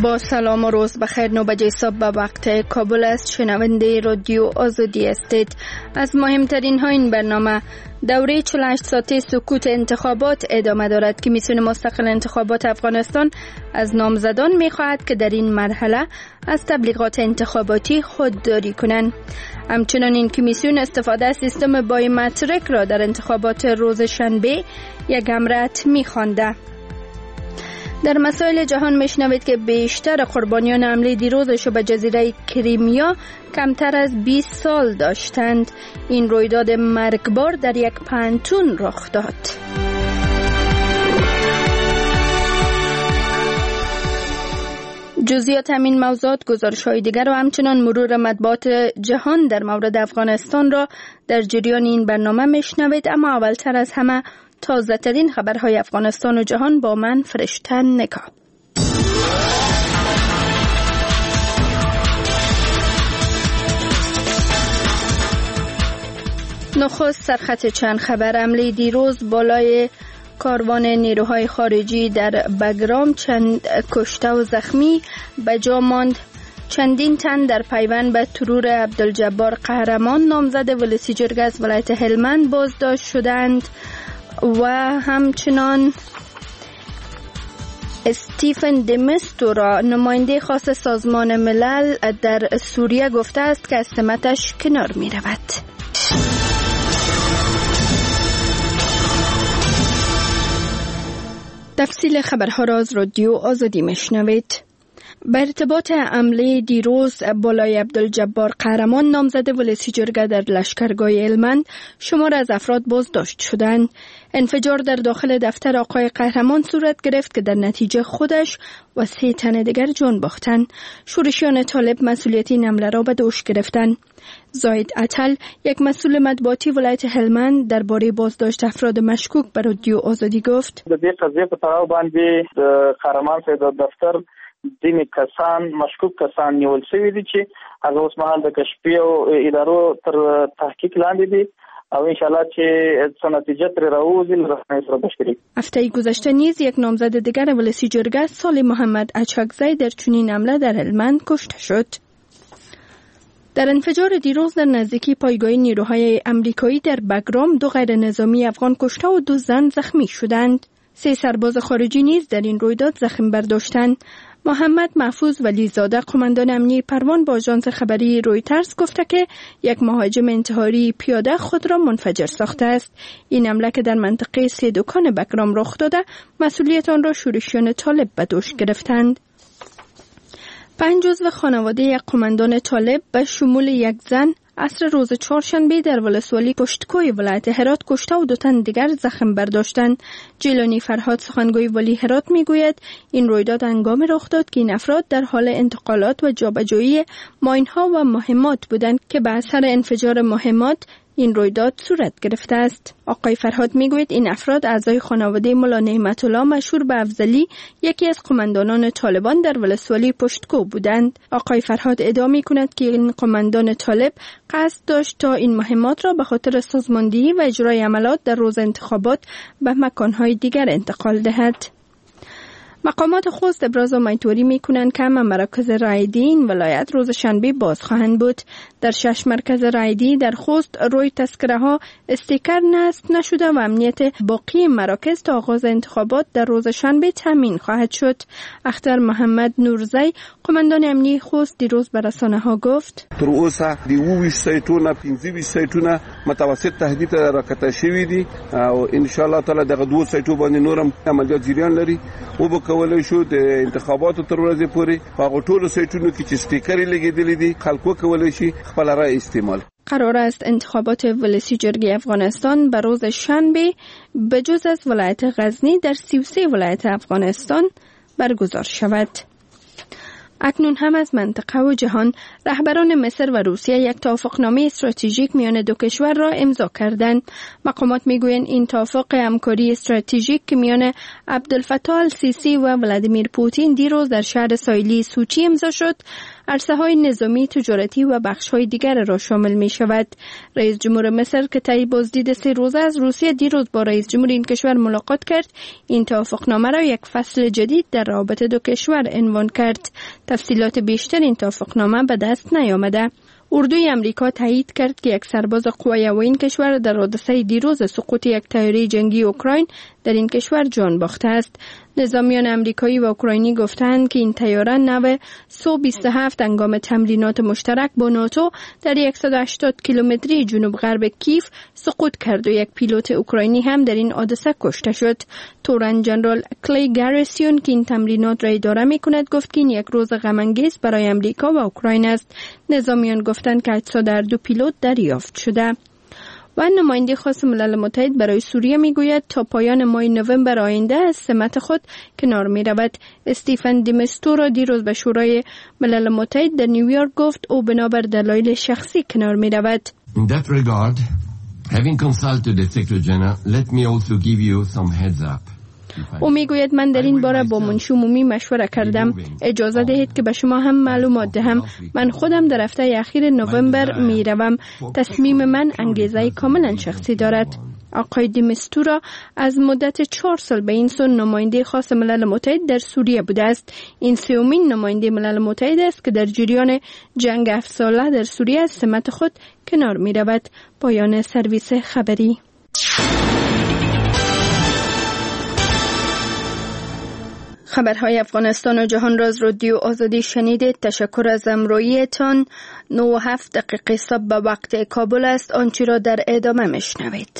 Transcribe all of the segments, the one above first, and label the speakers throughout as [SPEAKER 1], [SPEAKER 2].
[SPEAKER 1] با سلام و روز بخیر. نوبت صبح به وقت کابل است. شنونده رادیو آزادی هستید. از مهمترین ها این برنامه: دوره 48 ساعته سکوت انتخابات ادامه دارد. کمیسیون مستقل انتخابات افغانستان از نامزدان می‌خواهد که در این مرحله از تبلیغات انتخاباتی خودداری کنند. همچنین این کمیسیون استفاده از سیستم بایومتریک را در انتخابات روز شنبه یک امرت می‌خوانده. در مسائل جهان میشنوید که بیشتر قربانیان حمله دیروزش به جزیره کریمیا کمتر از 20 سال داشتند. این رویداد مرگبار در یک پانتون رخ داد. جزئیات همین موضوعات، گزارش‌های دیگر و همچنان مرور مطبوعات جهان در مورد افغانستان را در جریان این برنامه میشنوید. اما اولتر از همه تازه ترین خبرهای افغانستان و جهان با من فرشته نگاه. نخست سرخط چند خبر. حمله دیروز بالای کاروان نیروهای خارجی در بگرام، چند کشته و زخمی به جا ماند. چندین تن در پیوند به ترور عبدالجبار قهرمان نامزد ولسی جرگه از ولایت هلمند بازداشت شدند و همچنان استیفن دمیستورا، نماینده خاص سازمان ملل در سوریه، گفته است که از سمتش کنار می رود. تفصیل خبرها را از رادیو آزادی میشنوید. به ارتباط حمله دیروز بالای عبدالجبار قهرمان نامزد ولسی جرگه در لشکرگاه هلمند، شمار از افراد بازداشت شدند. انفجار در داخل دفتر آقای قهرمان صورت گرفت که در نتیجه خودش و 3 تن دیگر جان باختند. شورشیان طالب مسئولیت این حمله را به دوش گرفتند. زاید عطل، یک مسئول مطبوعاتی ولایت هلمند، درباره بازداشت افراد مشکوک به رادیو آزادی گفت:
[SPEAKER 2] د دې قضیه په تړاو باندې قهرمان صاحب د دفتر ځینې کسان مشکوک کسان نیول شوي دي چې هغه اوس مهال د کشفي او ادارو تر تحقیق لاندې دي او انشالله چې څه نتیجه ترې راوځي له رسنیو سره بشکري.
[SPEAKER 1] هفته گذشته نیز یک نامزد دیگر ولسی جرگه، صالح محمد اچکزی، در چنین حمله در هلمند کشته شد. در انفجار دیروز در نزدیکی پایگاه نیروهای امریکایی در بگرام 2 غیر نظامی افغان کشته و 2 زن زخمی شدند. 3 سرباز خارجی نیز در این رویداد زخم برداشتند. محمد محفوظ ولیزاده، قماندان امنیتی پروان، با آژانس خبری رویترز گفته که یک مهاجم انتحاری پیاده خود را منفجر ساخته است. این حمله که در منطقه 3 دکان بگرام رخ داده، مسئولیت آن را شورشیان طالب به دوش گرفتند. 5 عضو خانواده یک قماندان طالب به شمول یک زن عصر روز چهارشنبه در ولسوالی پشتکوی ولایت هرات کشته و 2 تن دیگر زخم برداشتند. جیلانی فرهاد، سخنگوی ولی هرات، میگوید این رویداد هنگام رخ داد که این افراد در حال انتقالات و جابجایی ماین‌ها و مهمات بودند که به اثر انفجار مهمات این رویداد صورت گرفته است. آقای فرهاد میگوید این افراد اعضای خانواده ملا نعمت الله مشهور به افضلی، یکی از قماندانان طالبان در ولسوالی پشتکو بودند. آقای فرهاد ادعا میکند که این قماندان طالب قصد داشت تا این مهمات را به خاطر سازماندهی و اجرای عملات در روز انتخابات به مکانهای دیگر انتقال دهد. مقامات خوست ابراز امیدواری میکنند که همه مراکز رایدی این ولایت روز شنبه باز خواهند بود. در 6 مرکز رایدی در خوست روی تذکره ها استیکر نصب نشده و امنیت باقی مراکز تا آغاز انتخابات در روز شنبه تامین خواهد شد. اختر محمد نورزی، قماندان امنیتی خوست، دیروز به رسانه ها گفت:
[SPEAKER 3] تر اوسه د 20 سایتونه 15 سایتونه متوسط تهدید راکته شوی دي او ان شاء الله تعالی دغه 2 سایتو باندې نورم عملیات جریان لري او به کولای شو د انتخاباتو تر ورځې پورې هغه ټولو سایتونو کې چې سټیکرې لګیدلې دي خلکو کولای شي خپل رای استعمال.
[SPEAKER 1] قرار است انتخابات ولسی جرگه افغانستان به روز شنبه به جز از ولایت غزنی در 33 ولایت افغانستان برگزار شود. اکنون هم از منطقه و جهان، رهبران مصر و روسیه یک توافقنامه استراتژیک میان دو کشور را امضا کردند. مقامات میگویند این توافق همکاری استراتژیک که میان عبدالفتاح السیسی و ولادیمیر پوتین دیروز در شهر ساحلی سوچی امضا شد، عرصه‌های نظامی، تجارتی و بخش‌های دیگر را شامل می‌شود. رئیس جمهور مصر که طی بازدید 3 روزه از روسیه دیروز با رئیس جمهور این کشور ملاقات کرد، این توافقنامه را یک فصل جدید در روابط دو کشور عنوان کرد. تفصیلات بیشتر این توافقنامه به دست نیامده. اردوی امریکا تایید کرد که یک سرباز قوای این کشور در حادثه دیروز سقوط یک طیاره جنگی اوکراین در این کشور جان باخته است. نظامیان امریکایی و اوکراینی گفتند که این طیاره نو سو 27 هنگام تمرینات مشترک با ناتو در 180 کیلومتری جنوب غرب کیف سقوط کرد و یک پیلوت اوکراینی هم در این حادثه کشته شد. تورن جنرال کلی گارسیون که این تمرینات را اداره می‌کند گفت که این یک روز غم انگیز برای امریکا و اوکراین است. نظامیان گفتند که اجساد هر دو پیلوت دریافت شده. و نماینده خاص ملل متحد برای سوریه میگوید تا پایان ماه نوامبر آینده از سمت خود کنار میرود. استیفن دی مستورا دیروز به شورای ملل متحد در نیویورک گفت او بنابر دلایل شخصی کنار میرود.
[SPEAKER 4] In that regard, having consulted the Secretary General, let me also give you some heads up.
[SPEAKER 1] او میگوید من در این باره با منشی عمومی مشوره کردم. اجازه دهید که به شما هم معلومات دهم. من خودم در هفته اخیر نوامبر میروم. تصمیم من انگیزه کاملا شخصی دارد. آقای دی مستورا از مدت 4 سال به این سو نماینده خاص ملل متحد در سوریه بوده است. این سومین نماینده ملل متحد است که در جریان جنگ 7 ساله در سوریه از سمت خود کنار میرود. پایان سرویس خبری. خبرهای افغانستان و جهان را از رادیو آزادی شنیدید. تشکر از همراهیتان. 9:07 دقیقه صبح به وقت کابل است. آنچه را در ادامه میشنوید.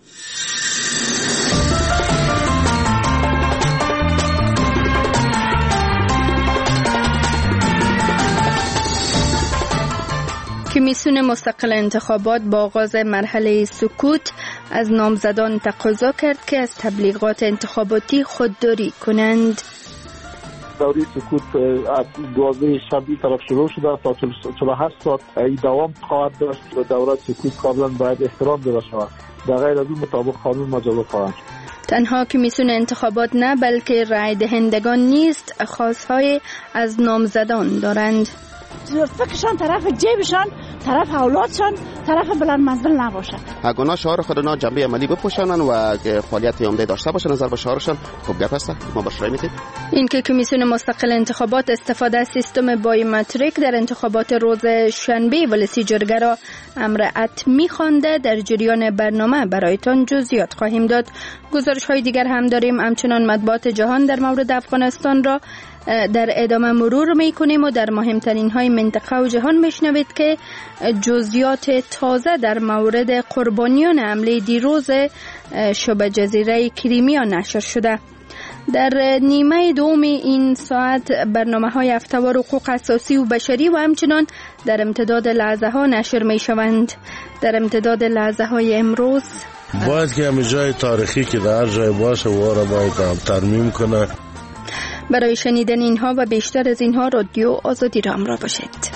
[SPEAKER 1] کمیسیون مستقل انتخابات با آغاز مرحله سکوت از نامزدان تقاضا کرد که از تبلیغات انتخاباتی خودداری کنند.
[SPEAKER 5] دوره سکوت از 12 شب طرف شروع شده تا 48 ساعت دوام خواهد داشت و دوره سکوت کاملا باید احترام داده شود. در غیر از این مطابق قانون مجازات خواهد شد.
[SPEAKER 1] تنها کمیسیون انتخابات نه بلکه رای دهندگان نیست خواستهای از نامزدان دارند.
[SPEAKER 6] فکرشان طرف جیبشان، طرف اولادشان، طرف بلند منزل نباشه.
[SPEAKER 7] اگه شعار خودنا جنبه عملی بپوشانن و فعالیت عمده داشته باشن نظر به شعارشان خوب گپ است. ما باش رای میدیم.
[SPEAKER 1] این که کمیسیون مستقل انتخابات استفاده از سیستم بایومتریک در انتخابات روز شنبه ولسی جرگه را امر حتمی خوانده، در جریان برنامه برایتان جزئیات خواهیم داد. گزارش‌های دیگر هم داریم. همچنان مطبوعات جهان در مورد افغانستان را در ادامه مرور میکنیم و در مهمترین های منطقه و جهان میشنوید که جزئیات تازه در مورد قربانیان حمله دیروز شبه جزیره کریمیا نشر شده. در نیمه دوم این ساعت برنامه های هفته‌وار حقوق اساسی و بشری و همچنان در امتداد لحظه ها نشر می شوند. در امتداد لحظه های امروز
[SPEAKER 8] باید که همه جای تاریخی که در جای باشه و را باید ترمیم کنه.
[SPEAKER 1] برای شنیدن اینها و بیشتر از اینها رادیو آزادی را همراه باشید.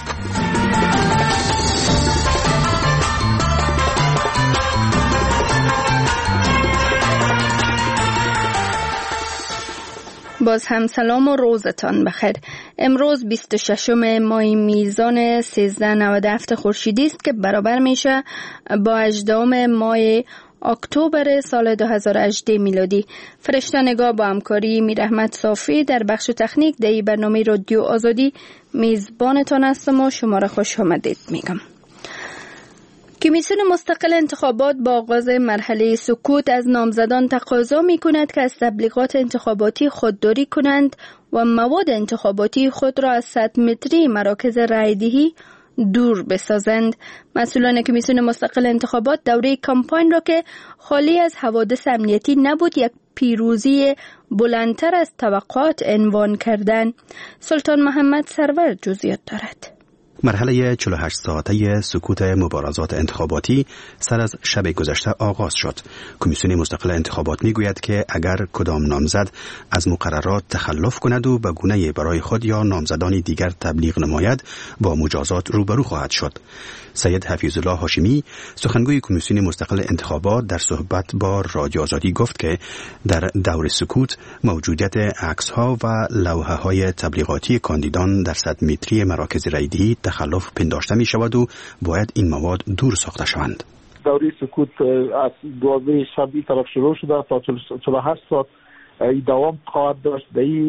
[SPEAKER 1] باز هم سلام و روزتان بخیر. امروز 26 ماه میزان 1397 خورشیدی است که برابر میشه با 18 ماه اکتبر سال 2018 میلادی. فرشته نگاه با همکاری میرحمت صافی در بخش تکنیک در برنامه رادیو آزادی میزبانتان هستم و شما را خوش آمدید میگم. کمیسیون مستقل انتخابات با آغاز مرحله سکوت از نامزدان تقاضا می‌کند که از تبلیغات انتخاباتی خودداری کنند و مواد انتخاباتی خود را از 100 متری مراکز رایدهی دور بسازند. مسئولان کمیسیون مستقل انتخابات دوره کمپاین را که خالی از حوادث امنیتی نبود یک پیروزی بلندتر از توقعات عنوان کردند. سلطان محمد سرور جزئیات دارد.
[SPEAKER 9] مرحله 48 ساعته سکوت مبارزات انتخاباتی سر از شب گذشته آغاز شد. کمیسیون مستقل انتخابات میگوید که اگر کدام نامزد از مقررات تخلف کند و به گونه‌ای برای خود یا نامزدانی دیگر تبلیغ نماید با مجازات روبرو خواهد شد. سید حفیظالله هاشمی سخنگوی کمیسیون مستقل انتخابات در صحبت با رادیو آزادی گفت که در دور سکوت موجودیت عکس‌ها و لوحه‌های تبلیغاتی کاندیدان در 100 متری مراکز رایدهی تخلف پنداشته می شود و باید این مواد دور ساخته شوند.
[SPEAKER 5] دوره سکوت از 12 شب طرف شروع شده تا 48 ساعت دوام خواهد داشت.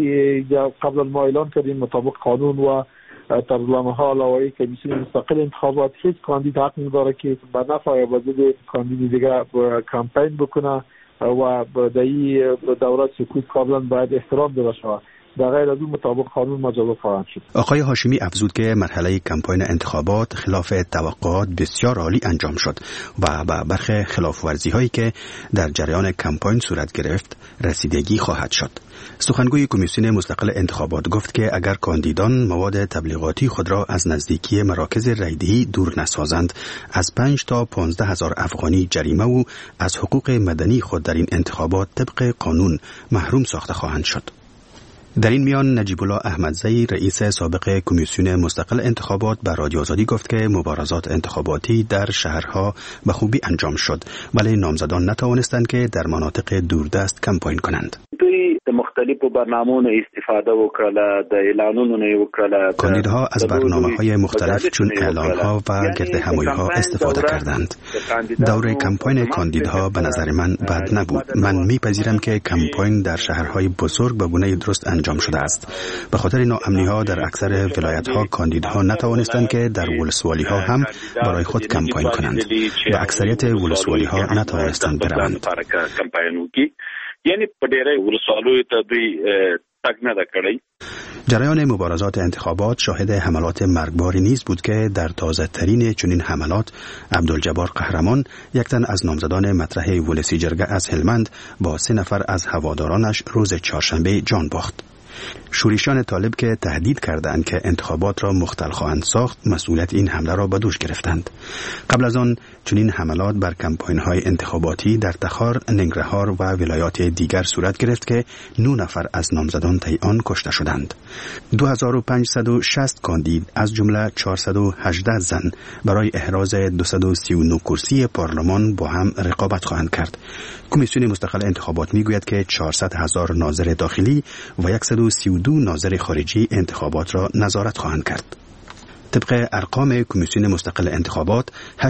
[SPEAKER 5] قبل ما اعلان کردیم مطابق قانون و ترجمه‌ها لوایح کمیسیون مستقل انتخابات هیچ کاندید حق نداره که به نفع یا به ضد کاندید دیگه کمپین بکنه و در این دوره سکوت کاملا باید احترام داده شود. در غیر از اون مطابق قانون مجازات خواهند شد.
[SPEAKER 9] آقای هاشمی افزود که مرحله کمپاین انتخابات خلاف توقعات بسیار عالی انجام شد و به برخی خلاف‌ورزی هایی که در جریان کمپاین صورت گرفت رسیدگی خواهد شد. سخنگوی کمیسیون مستقل انتخابات گفت که اگر کاندیدان مواد تبلیغاتی خود را از نزدیکی مراکز رایدهی دور نسازند از 5 تا 15 هزار افغانی جریمه و از حقوق مدنی خود در این انتخابات طبق قانون محروم ساخته خواهند شد. در این میان نجیب الله احمدزئی رئیس سابق کمیسیون مستقل انتخابات به رادیو آزادی گفت که مبارزات انتخاباتی در شهرها به خوبی انجام شد ولی نامزدان نتوانستند که در مناطق دوردست کمپاین کنند.
[SPEAKER 10] د مختلفو برنامه‌ونو استفاده وکړه د اعلانونو نه وکړه.
[SPEAKER 9] کاندیدها از برنامه‌های مختلف چون اعلان‌ها و گردهمایی‌ها استفاده کردند. دوره کمپاین کاندیدها به نظر من بد نبود. من می‌پذیرم که کمپاین در شهرهای بزرگ به گونه درست انجام شده است. به خاطر ناامنی‌ها در اکثر ولایت‌ها کاندیدها نتوانستند که در ولسوالی‌ها هم برای خود کمپاین کنند و اکثریت ولسوالی‌ها نتوانستند بروند.
[SPEAKER 10] یعنی په ډېرې ولسوالیو ته دوی تګ نه ده کړی.
[SPEAKER 9] جریان مبارزات انتخابات شاهد حملات مرگباری نیز بود که در تازه ترین چنین حملات عبدالجبار قهرمان یک تن از نامزدان مطرح ولسی جرگه از هلمند با 3 نفر از هوادارانش روز چهارشنبه جان باخت. شورشیان طالب که تهدید کردند که انتخابات را مختل خواهند ساخت مسئولیت این حمله را به دوش گرفتند. قبل از آن چنین حملات بر کمپاین‌های انتخاباتی در تخار، ننگرهار و ولایات دیگر صورت گرفت که 9 نفر از نامزدان طی آن کشته شدند. 2560 کاندید از جمله 418 زن برای احراز 239 کرسی پارلمان با هم رقابت خواهند کرد. کمیسیون مستقل انتخابات میگوید که 400,000 ناظر داخلی و 132 ناظر خارجی انتخابات را نظارت خواهند کرد. طبق ارقام کمیسیون مستقل انتخابات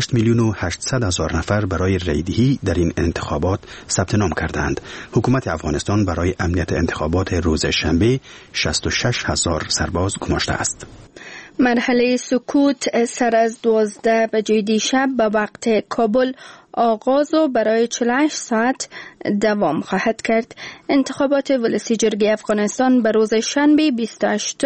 [SPEAKER 9] 8,800,000 نفر برای رایدهی در این انتخابات ثبت نام کردند. حکومت افغانستان برای امنیت انتخابات روز شنبه 66,000 سرباز گماشته است.
[SPEAKER 1] مرحله سکوت سر از 12 بجه دیشب به وقت کابل آغاز و برای 48 ساعت دوام خواهد کرد. انتخابات ولسی جرگه افغانستان به روز شنبه 28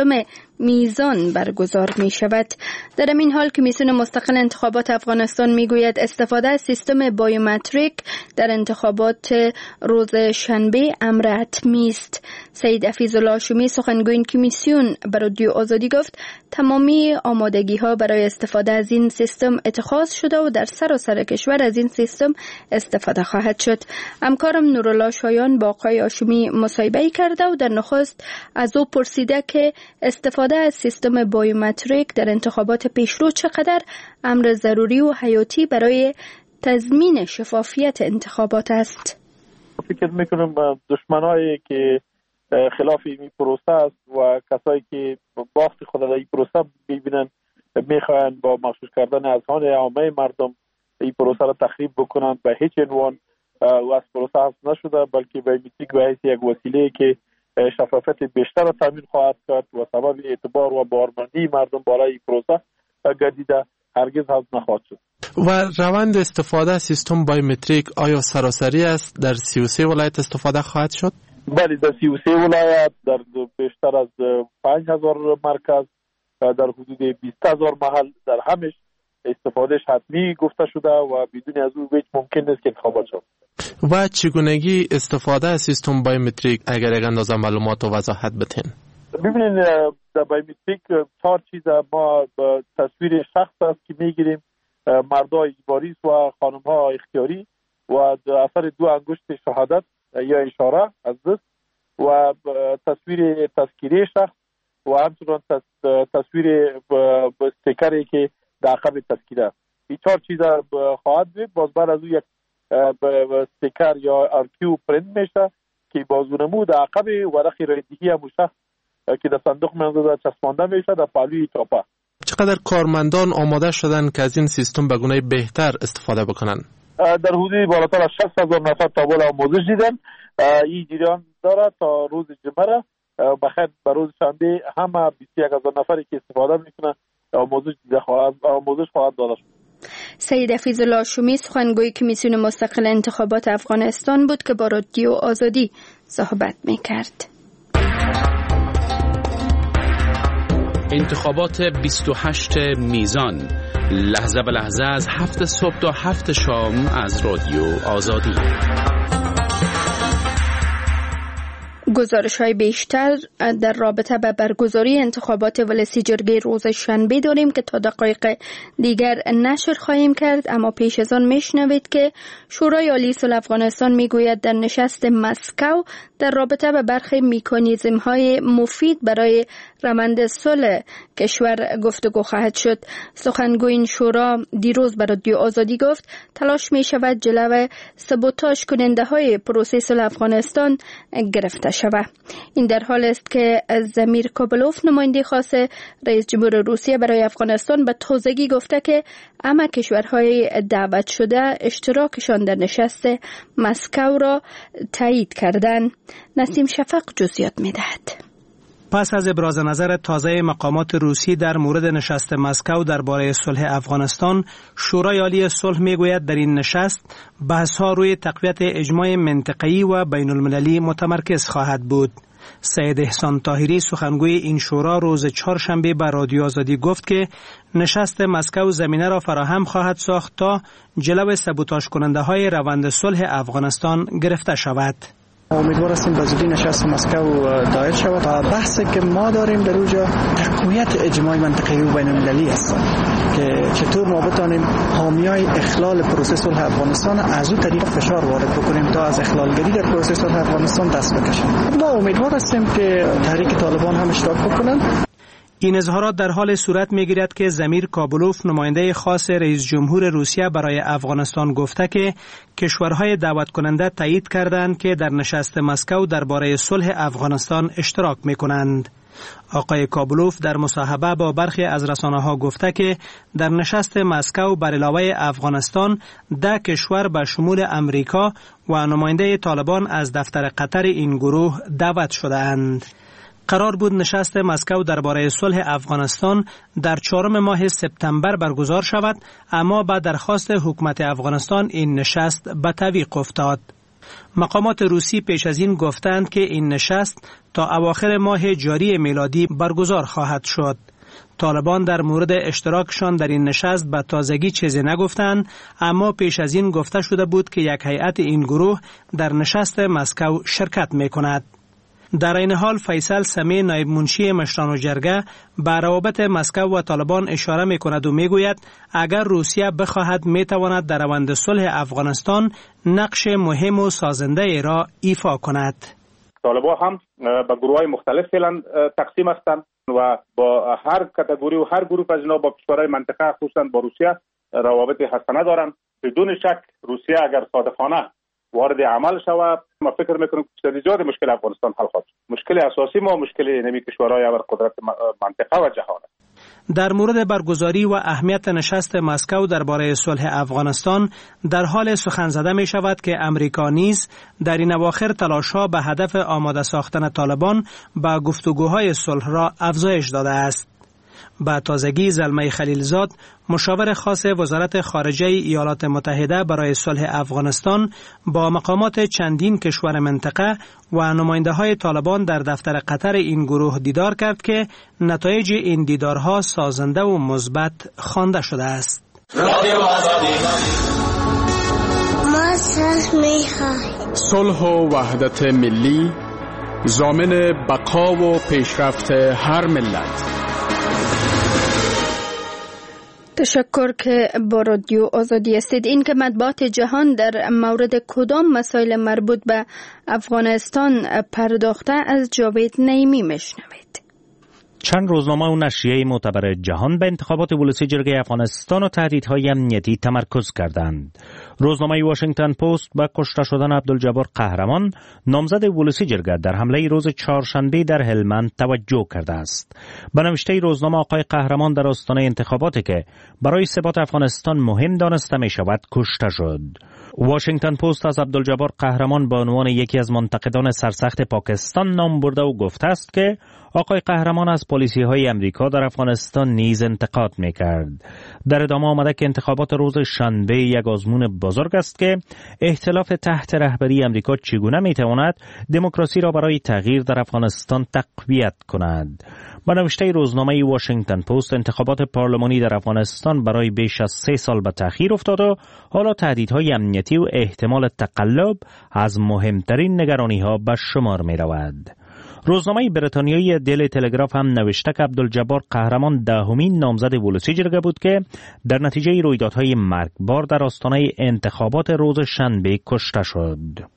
[SPEAKER 1] میزان برگزار می شود. در این حال کمیسیون مستقل انتخابات افغانستان می گوید استفاده از سیستم بایومتریک در انتخابات روز شنبه امر حتمی است. سید حفیظالله هاشمی سخنگوی این کمیسیون به رادیو آزادی گفت تمامی آمادگی ها برای استفاده از این سیستم اتخاذ شده و در سراسر کشور از این سیستم استفاده خواهد شد. همکارم نورالله شایان با آقای هاشمی مصاحبه کرده و در نخست از او پرسیده که استفاده از سیستم بایومتریک در انتخابات پیشرو چقدر امر ضروری و حیاتی برای تضمین شفافیت انتخابات است.
[SPEAKER 5] فکر میکنم دشمنایی که خلاف این پروسه است و کسایی که باخت خود در این پروسه ببینن میخواین با مخصوص کردن اذهان عامه مردم این پروسه را تخریب بکنند به هیچ عنوان و از پروسه حذف نشده بلکه بایومتریک به حیث یک وسیله که شفافیت بیشتر را تامین خواهد کرد و سبب اعتبار و باورمندی مردم بالای این پروسه گردیده هرگز حذف نخواهد شد.
[SPEAKER 11] و روند استفاده از سیستم بایومتریک آیا سراسری است در 33 ولایت استفاده خواهد شد؟
[SPEAKER 5] بله در 33 ولایت در بیشتر از 5,000 مرکز در حدود 20,000 محل در همش استفادهش حتمی گفته شده و بدون از او هیچ ممکن نیست که انتخابات شد.
[SPEAKER 11] و چگونگی استفاده از سیستم بایومتریک اگر یک اندازه معلومات و وضاحت بدین؟
[SPEAKER 5] ببینید در بایومتریک 4 چیز ما تصویر شخص است که میگیریم، مردای اجباری و خانم ها اختیاری و اثر 2 انگشت شهادت یا اشاره از دست و تصویر تذکیره شخص و همچنان تصویر استیکری که در عقب تذکیره است. این 4 چیز خواهد بود. باز بعد از او یک استیکر یا ارکیو پرینت میشه که بازونمو در عقب ورق رایدگی همون شخص که در صندوق منزل چسبانده میشه در پهلوی چاپه.
[SPEAKER 11] چقدر کارمندان آماده شدن که از این سیستم به گونه بهتر استفاده بکنن؟ در
[SPEAKER 5] حدود بالاتر از 60,000 نفر تا بالا آموزش دیدن. این جریان داره تا روز جمعه، بخیر به روز شنبه همه 21,000 نفری که استفاده میکنن آموزش خواهد داده شد.
[SPEAKER 1] سید حفیظالله شومی سخنگوی کمیسیون مستقل انتخابات افغانستان بود که با رادیو آزادی صحبت میکرد.
[SPEAKER 12] انتخابات 28 میزان، لحظه به لحظه از 7 صبح تا 7 شام از رادیو آزادی.
[SPEAKER 1] گزارش‌های بیشتر در رابطه با برگزاری انتخابات ولسی جرگه روز شنبه داریم که تا دقایق دیگر نشر خواهیم کرد، اما پیش از آن میشنوید که شورای عالی صلح افغانستان میگوید در نشست مسکو در رابطه با برخی مکانیزم‌های مفید برای روند صلح کشور گفتگو خواهد شد. سخنگوی این شورا دیروز به رادیو آزادی گفت تلاش می شود جلوی سبوتاژ کننده های پروسه صلح افغانستان گرفته شود. این در حال است که زمیر کابلوف نماینده خاص رئیس جمهور روسیه برای افغانستان به تازگی گفته که همه کشورهای دعوت شده اشتراکشان در نشست مسکو را تایید کردند. نسیم شفق جزئیات می‌دهد.
[SPEAKER 13] پس از ابراز نظر تازه مقامات روسی در مورد نشست مسکو درباره صلح افغانستان، شورای عالی صلح میگوید در این نشست بحث‌ها روی تقویت اجماع منطقه‌ای و بین‌المللی متمرکز خواهد بود. سید احسان طاهری سخنگوی این شورا روز چهارشنبه به رادیو آزادی گفت که نشست مسکو زمینه را فراهم خواهد ساخت تا جلو سبوتاژ کننده های روند صلح افغانستان گرفته شود.
[SPEAKER 14] امیدوار هستیم به زودی نشست مسکو دایر شود. بحثی که ما داریم در اونجا تقویت اجماع منطقه‌ای و بین‌المللی است که چطور ما بتانیم حامیای اخلال پروسه صلح افغانستان از اون طریق فشار وارد بکنیم تا از اخلالگری در پروسه صلح افغانستان دست بکشیم. ما امیدوار هستیم که تحریک طالبان هم اشتراک بکنن.
[SPEAKER 13] این اظهارات در حال صورت می‌گیرد که زمیر کابلوف نماینده خاص رئیس جمهور روسیه برای افغانستان گفته که کشورهای دعوت کننده تایید کردند که در نشست مسکو درباره صلح افغانستان اشتراک می‌کنند. آقای کابلوف در مصاحبه با برخی از رسانه‌ها گفته که در نشست مسکو بر علاوه افغانستان 10 کشور به شمول امریکا و نماینده طالبان از دفتر قطر این گروه دعوت شده‌اند. قرار بود نشست مسکو درباره صلح افغانستان در 4 ماه سپتامبر برگزار شود، اما با درخواست حکومت افغانستان این نشست به تعویق افتاد. مقامات روسی پیش از این گفتند که این نشست تا اواخر ماه جاری میلادی برگزار خواهد شد. طالبان در مورد اشتراکشان در این نشست به تازگی چیزی نگفتند، اما پیش از این گفته شده بود که یک هیئت این گروه در نشست مسکو شرکت می‌کند. در این حال فیصل سمی نایب منشی مشران جرگه به روابط مسکو و طالبان اشاره می‌کند و می‌گوید اگر روسیه بخواهد می‌تواند در روند صلح افغانستان نقش مهم و سازنده ای را ایفا کند.
[SPEAKER 15] طالبان هم به گروه‌های مختلف فعلا تقسیم هستند و با هر کاتگوری و هر گروه از اینا با کشورهای منطقه خصوصا با روسیه روابط حسنه دارند. بدون شک روسیه اگر صادقانه وارد عمل شود، ما فکر میکنم که زیاد مشکل افغانستان حل خواهد شد. مشکل اساسی ما مشکل نمی کشورهای اور قدرت منطقه و جهان.
[SPEAKER 13] در مورد برگزاری و اهمیت نشست مسکو درباره صلح افغانستان در حال سخن زده می شود که امریکا نیز در این اواخر تلاش‌ها به هدف آماده ساختن طالبان با گفتگوهای صلح را افزایش داده است. با تازگی زلمه خلیلزاد مشاور خاص وزارت خارجه ایالات متحده برای صلح افغانستان با مقامات چندین کشور منطقه و نماینده های طالبان در دفتر قطر این گروه دیدار کرد که نتایج این دیدارها سازنده و مثبت خوانده شده است.
[SPEAKER 16] ما صلح می‌خواهیم.
[SPEAKER 12] صلح و وحدت ملی
[SPEAKER 16] ضامن بقا و پیشرفت هر ملت.
[SPEAKER 1] تشکر که با رادیو آزادی هستید. این که مطبوعات جهان در مورد کدام مسائل مربوط به افغانستان پرداخته از جاوید نعیمی میشنوید.
[SPEAKER 17] چند روزنامه و نشریه معتبر جهان به انتخابات ولسی جرگه افغانستان و تهدیدهای امنیتی تمرکز کردند. روزنامه واشنگتن پست به کشته شدن عبدالجبار قهرمان نامزد ولسی جرگه در حمله روز چهارشنبه در هلمند توجه کرده است. به نوشته روزنامه آقای قهرمان در آستانه انتخاباتی که برای ثبات افغانستان مهم دانسته می شود کشته شد. واشنگتن پست از عبدالجبار قهرمان به عنوان یکی از منتقدان سرسخت پاکستان نام برده و گفته است که آقای قهرمان از پالیسی‌های امریکا در افغانستان نیز انتقاد می‌کرد. در ادامه آمده که انتخابات روز شنبه یک آزمون بزرگ است که اختلاف تحت رهبری امریکا چگونه می‌تواند دموکراسی را برای تغییر در افغانستان تقویت کند. با نوشته روزنامه واشنگتن پست انتخابات پارلمانی در افغانستان برای بیش از 3 سال به تأخیر افتاد و حالا تهدیدهای امنیتی و احتمال تقلب از مهمترین نگرانی‌ها به شمار می‌رود. روزنامه بریتانیایی دیلی تلگراف هم نوشته که عبدالجبار قهرمان دهمین نامزد ولسی جرگه بود که در نتیجه رویدادهای مرگبار در آستانه انتخابات روز شنبه کشته شد.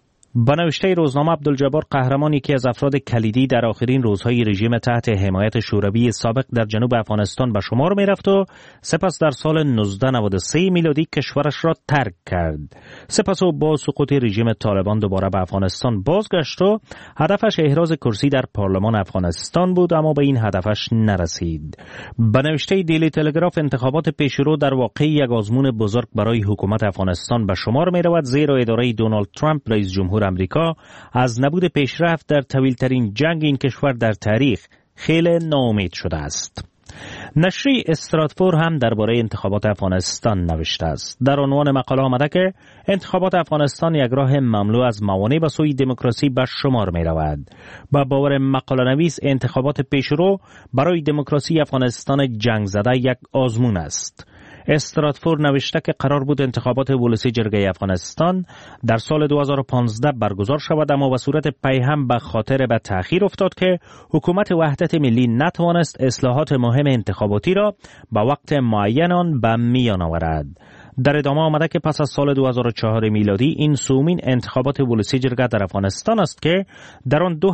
[SPEAKER 17] با نوشته روزنامه عبدالجبار قهرمان یکی از افراد کلیدی در آخرین روزهای رژیم تحت حمایت شوروی سابق در جنوب افغانستان به شمار می رفت و سپس در سال 1993 میلادی کشورش را ترک کرد. سپس او با سقوط رژیم طالبان دوباره به افغانستان بازگشت و هدفش احراز کرسی در پارلمان افغانستان بود، اما به این هدفش نرسید. با نوشته دیلی تلگراف انتخابات پیشرو در واقع یک آزمون بزرگ برای حکومت افغانستان به شمار می رود، زیرا اداره دونالد ترامپ رئیس جمهور امریکا از نبود پیشرفت در طویل‌ترین جنگ این کشور در تاریخ خیلی ناامید شده است. نشریه استراتفور هم درباره انتخابات افغانستان نوشته است. در عنوان مقاله آمده که انتخابات افغانستان یک راه مملو از موانع به سوی دموکراسی به شمار می رود. با باور مقاله نویس انتخابات پیشرو برای دموکراسی افغانستان جنگ زده یک آزمون است. استراتفور نوشته که قرار بود انتخابات ولسی جرگه افغانستان در سال 2015 برگزار شود، اما به صورت پیهم به خاطر به تأخیر افتاد که حکومت وحدت ملی نتوانست اصلاحات مهم انتخاباتی را به وقت معین آن به میان آورد. در ادامه آمده که پس از سال 2004 میلادی این سومین انتخابات ولسی جرگه در افغانستان است که در آن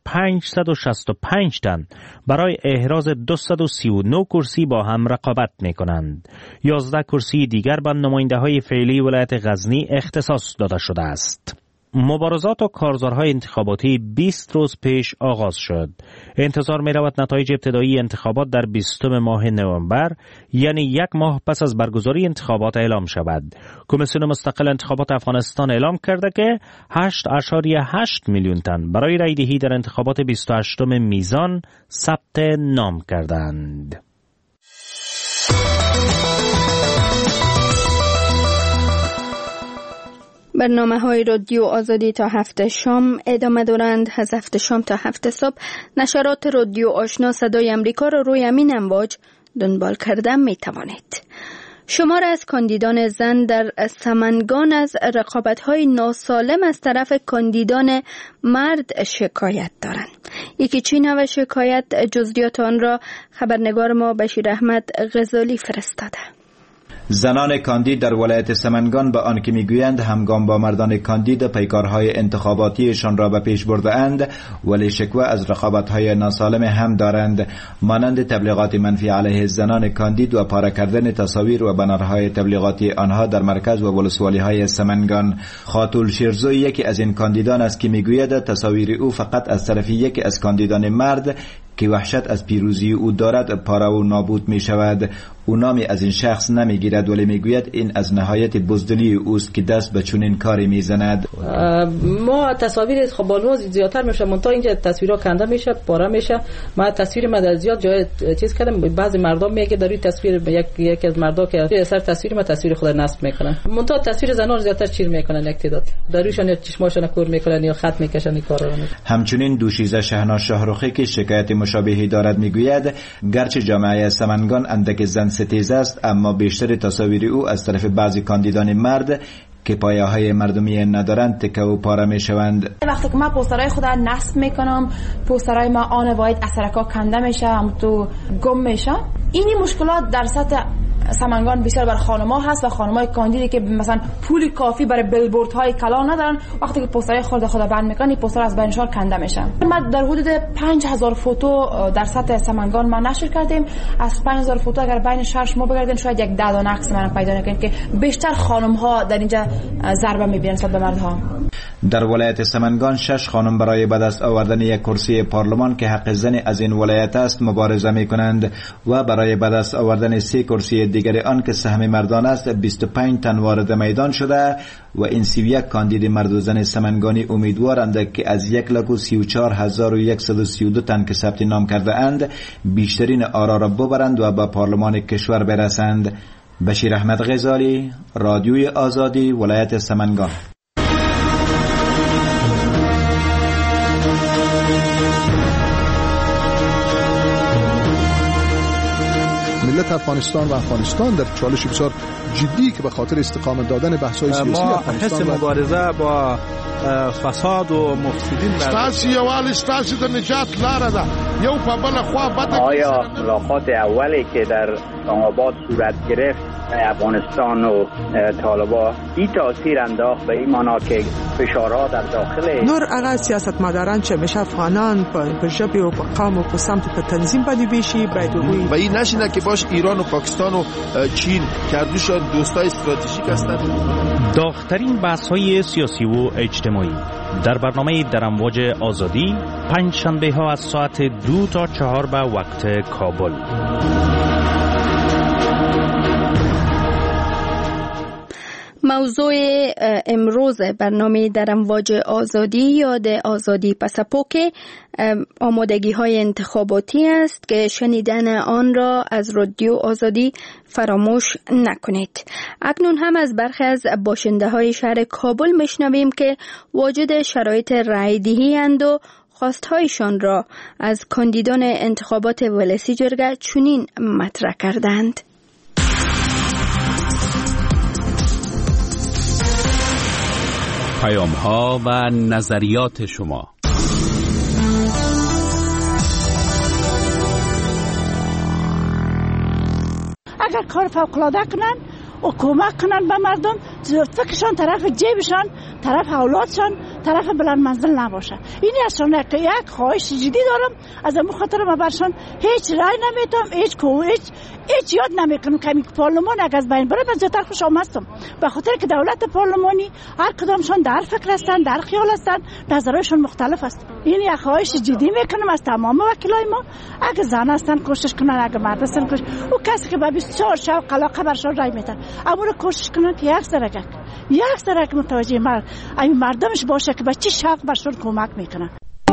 [SPEAKER 17] 2565 تن برای احراز 239 کرسی با هم رقابت می کنند. 11 کرسی دیگر به نماینده های فعلی ولایت غزنی اختصاص داده شده است. مبارزات و کارزارهای انتخاباتی 20 روز پیش آغاز شد. انتظار می رود نتایج ابتدایی انتخابات در 20 ماه نوامبر، یعنی یک ماه پس از برگزاری انتخابات اعلام شود. کمیسیون مستقل انتخابات افغانستان اعلام کرده که 8.8 میلیون تن برای رای دهی در انتخابات 28 میزان ثبت نام کردند.
[SPEAKER 1] برنامه‌های رادیو آزادی تا 7 شام ادامه دارند. از 7 شام تا 7 صبح نشرات رادیو آشنا صدای امریکا را روی همین امواج دنبال کردن می توانید. شمار از کاندیدان زن در سمنگان از رقابت‌های ناسالم از طرف کاندیدان مرد شکایت دارند. یکی چی نوع شکایت؟ جزئیات آن را خبرنگار ما بشیر احمد غزالی فرستاده.
[SPEAKER 18] زنان کاندید در ولایت سمنگان به آنکه میگویند همگام با مردان کاندید پیکارهای انتخاباتیشان را به پیش برده اند، ولی شکوه از رقابت‌های ناسالم هم دارند، مانند تبلیغات منفی علیه زنان کاندید و پاره کردن تصاویر و بنرهای تبلیغاتی آنها در مرکز و ولسوالی‌های سمنگان. خاتون شیرزو یکی از این کاندیدان است که میگوید تصاویر او فقط از طرف یکی از کاندیدان مرد که وحشت از پیروزی او دارد پاره و نابود می شود. او نامی از این شخص نمی گیرد، ولی می گوید این از نهایت بزدلی اوست که دست به چنین کاری می زند.
[SPEAKER 19] ما تصاویر خبانو زیادتر میشه، منتها اینجا تصویرها کنده میشه، پاره میشه. ما تصویر ما در زیاد جای چیز کردم، بعضی مردم میگه در روی تصویر یکی از مردا که سر تصویر ما تصویر خود نصب میکنن، منتها تصویر زنان زیادتر چیر میکنن، یک تعداد در رویشان چشماشون کور میکنن یا خط میکشن این کارا رو.
[SPEAKER 18] همچنین دوشیزه شهناز شاهرخی که شکایت مشابهی دارد میگوید گرچه جامعه سمنگان اندک زن ستیز است، اما بیشتر تصاویر او از طرف بعضی کاندیدان مرد که پایه‌های مردمی ندارند تکه و پاره میشوند.
[SPEAKER 20] وقتی که من پوسترهای خود نصب میکنم، پوسترهای ما آن واید اثرکا کنده میشه، هم تو گم میشه. اینی مشکلات در سطح سمنگان بسیار بر خانم‌ها هست و خانم‌های کاندیدی که مثلا پول کافی برای بیلبوردهای کلان ندارن، وقتی که پوسترهای خود بند میکنن این پوستر از بینشار کنده میشه. ما در حدود 5000 فوتو در سطح سمنگان ما نشر کردیم. از 5000 فوتو اگر بین شهر شما بگردین شاید یک 10 نقص من پیدا نکنید که بیشتر خانم‌ها در اینجا ضربه می‌بینن نسبت به مردها.
[SPEAKER 18] در ولایت سمنگان 6 خانم برای به دست آوردن یک کرسی پارلمان که حق زن از این ولایت است مبارزه می‌کنند و برای به دست آوردن 3 کرسی دیگر آن که سهم مردان است 25 تن وارد میدان شده و این 31 کاندید مرد و زن سمنگانی امیدوارند که از 1,34,132 تن که ثبت نام کرده اند بیشترین آرا را ببرند و به پارلمان کشور برسند. بشیر احمد غزالی، رادیوی آزادی، ولایت سمنگان.
[SPEAKER 21] ملت افغانستان و افغانستان در چالش بسیار جدی که به خاطر استقامت دادن بحث‌های سیاسی افغانستان
[SPEAKER 22] حس مبارزه با فساد و مفسدین
[SPEAKER 8] ستاسي یوال ستاسي د نجات لاره ده یو په بل خوا بده.
[SPEAKER 23] آیا ملاقات اولی که در اسلام‌آباد صورت گرفت افغانستان و طالبان این تاثیر انداخت به این معنا که فشارها در داخل
[SPEAKER 24] نور هغه سیاستمداران چې همیشه افغانان په ژبې او په قوم او په سمت په تنظیم باندې بیشي باید وګوري
[SPEAKER 8] و این نشینه که باش ایران و پاکستان و چین کردوشان دوستای استراتژیک هستند.
[SPEAKER 17] داغ‌ترین بحث‌های سیاسی و اجتماعی در برنامه در امواج آزادی پنج شنبه ها از ساعت 2 تا 4 به وقت کابل.
[SPEAKER 1] موضوع امروز برنامه در امواج آزادی یاد آزادی پاسپوک آمادگی های انتخاباتی است که شنیدن آن را از رادیو آزادی فراموش نکنید. اکنون هم از برخی از باشنده های شهر کابل میشنویم که واجد شرایط رای دهی اند و خواستهایشان را از کاندیدان انتخابات ولسی جرگه چنین مطرح کردند.
[SPEAKER 12] پیام ها و نظریات شما.
[SPEAKER 6] اگر کار فوق‌العاده کنن و کمک کنن به مردم، فکرشان طرف جیبشان، طرف اولادشان، طرف بلند منزل نباشه. اینی ازشان یک خواهش جدی دارم. از اون خاطر ما برشان هیچ رای نمیتم، هیچ یاد نمیکنم که پارلمان اگه از بین بره. من زیادتر خوش آمدم به خاطر که دولت پارلمانی هر کدامشان در فکر هستن، در خیال هستن، نظرشون مختلف است. این یک خواهش جدی میکنم از تمام وکیلای ما، اگه زن هستن کوشش کنن، اگه مرد هستن کوشش، و کسی که به 24 شب علاقه برشان رای میدن امور کوشش کنن که یک سرک متوجه مردمش باشه که به چه شوق برشون کمک میکنن.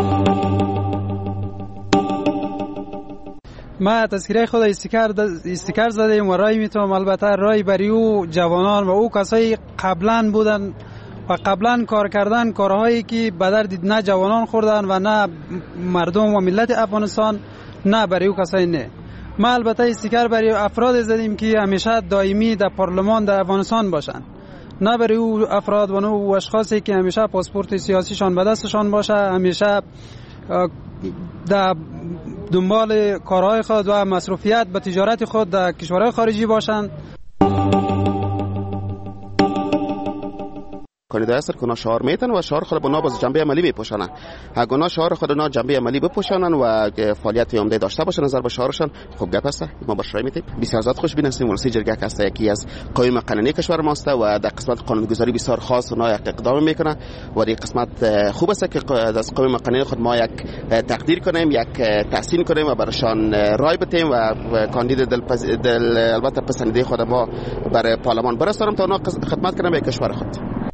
[SPEAKER 25] ما تذکره خود استیکر زدیم و رای میتونم. البته رای بری او جوانان و او کسایی قبلا بودن و قبلا کار کردن کارهایی که به درد نه جوانان خوردن و نه مردم و ملت افغانستان، نه بری او کسایی نه. ما البته استیکر برای افراد زدیم که همیشه دائمی در پارلمان در افغانستان باشن، نه برای او افراد و او اشخاصی که همیشه پاسپورت سیاسیشان به دستشان باشه، همیشه در دنبال کارهای خود و مصروفیت به تجارت خود در کشورهای خارجی باشند.
[SPEAKER 7] کاندیدای هستند که اونا شعار میتن و شعار خود اونا باز جنبه عملی میپوشانن. اگه اونا شعار خود اونا جنبه عملی بپوشانن و فعالیت عمده داشته باشن نظر به شعارشان، خوب گپ است. ما باش رای میتیم. بسیار زیاد خوشبین هستیم. ولسی جرگه هست یکی از قوانین قانونی کشور ماست و در قسمت قانونگذاری بسیار خاص اونا یک اقدام میکنن و در قسمت خوب است که از قوانین قانونی خود ما یک تقدیر کنیم، یک تحسین کنیم و برشان رای بدیم و کاندید البته پسندیده خود ما برای پارلمان برسانیم تا اونا خدمت کنن به کشور خود.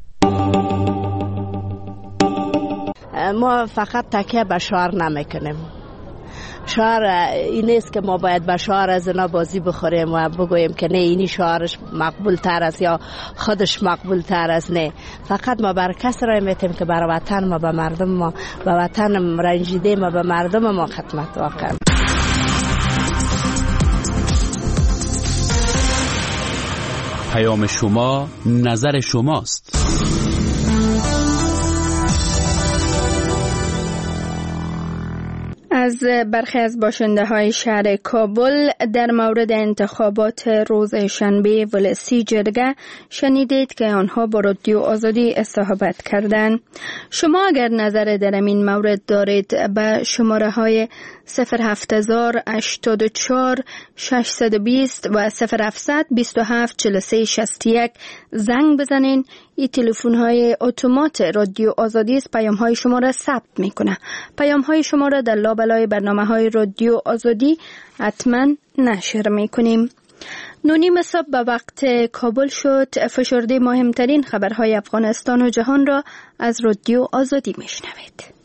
[SPEAKER 26] ما فقط تکیه به شعار نمیکنیم. شعار این نیست که ما باید به شعار از اینا بازی بخوریم و بگوییم که نه اینی شعارش مقبول تر است یا خودش مقبول تر است. نه، فقط ما بر کس رای میتیم که بر وطن ما، به مردم ما، به وطن رنجیده ما، به مردم ما خدمت واقع.
[SPEAKER 12] پیام شما نظر شماست.
[SPEAKER 1] از برخی از باشنده های شهر کابل در مورد انتخابات روز شنبه ولسی جرگه شنیدید که آنها با رادیو آزادی استحابت کردند. شما اگر نظر در این مورد دارید به شماره های 07084 620 و 0700 27 43 61 زنگ بزنین. این تلفن های اتومات رادیو آزادی است. پیام های شما را ثبت میکنه. پیام های شما را در لابلای برنامه های رادیو آزادی حتما نشر میکنیم. 9:30 صبح به وقت کابل شد. فشرده مهمترین خبرهای افغانستان و جهان را از رادیو آزادی میشنوید.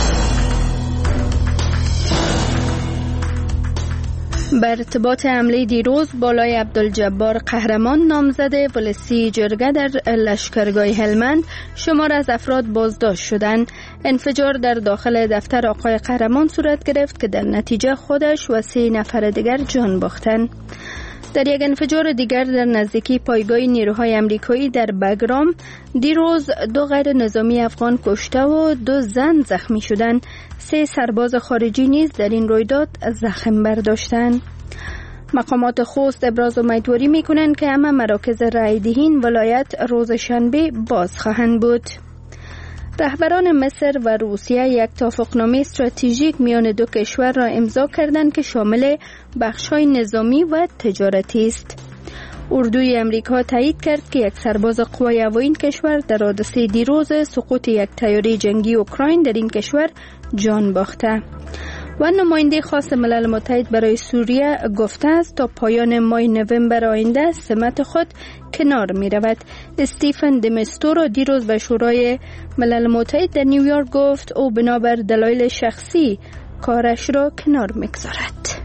[SPEAKER 1] به ارتباط حمله دیروز بالای عبدالجبار قهرمان نامزد ولسی جرگه در لشکرگاه هلمند شمار از افراد بازداشت شدند. انفجار در داخل دفتر آقای قهرمان صورت گرفت که در نتیجه خودش و 3 نفر دیگر جان باختند. در یک انفجار دیگر در نزدیکی پایگاه نیروهای امریکایی در بگرام دیروز 2 غیر نظامی افغان کشته و 2 زن زخمی شدند. 3 سرباز خارجی نیز در این رویداد زخم برداشتند. مقامات خوست ابراز امیدواری می‌کنند که همه مراکز رایدهین ولایت روز شنبه باز خواهند بود. رهبران مصر و روسیه یک توافقنامه استراتژیک میان دو کشور را امضا کردند که شامل بخش‌های نظامی و تجارتی است. اردوی امریکا تایید کرد که یک سرباز قوای هوایی این کشور در حادثه دیروز سقوط یک طیاره جنگی اوکراین در این کشور جان باخته. و نماینده خاص ملل متحد برای سوریه گفته است تا پایان ماه نوامبر آینده سمت خود کنار می رود. استیفن دمستورو دیروز به شورای ملل متحد در نیویورک گفت او بنابر دلایل شخصی کارش را کنار می گذارد.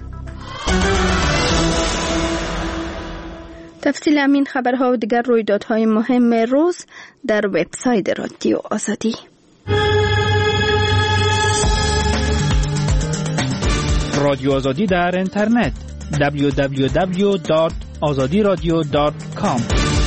[SPEAKER 1] تفصیل همین خبرها و دیگر رویدادهای مهم روز در وبسایت رادیو آزادی.
[SPEAKER 16] رادیو آزادی در اینترنت www.azadiradio.com.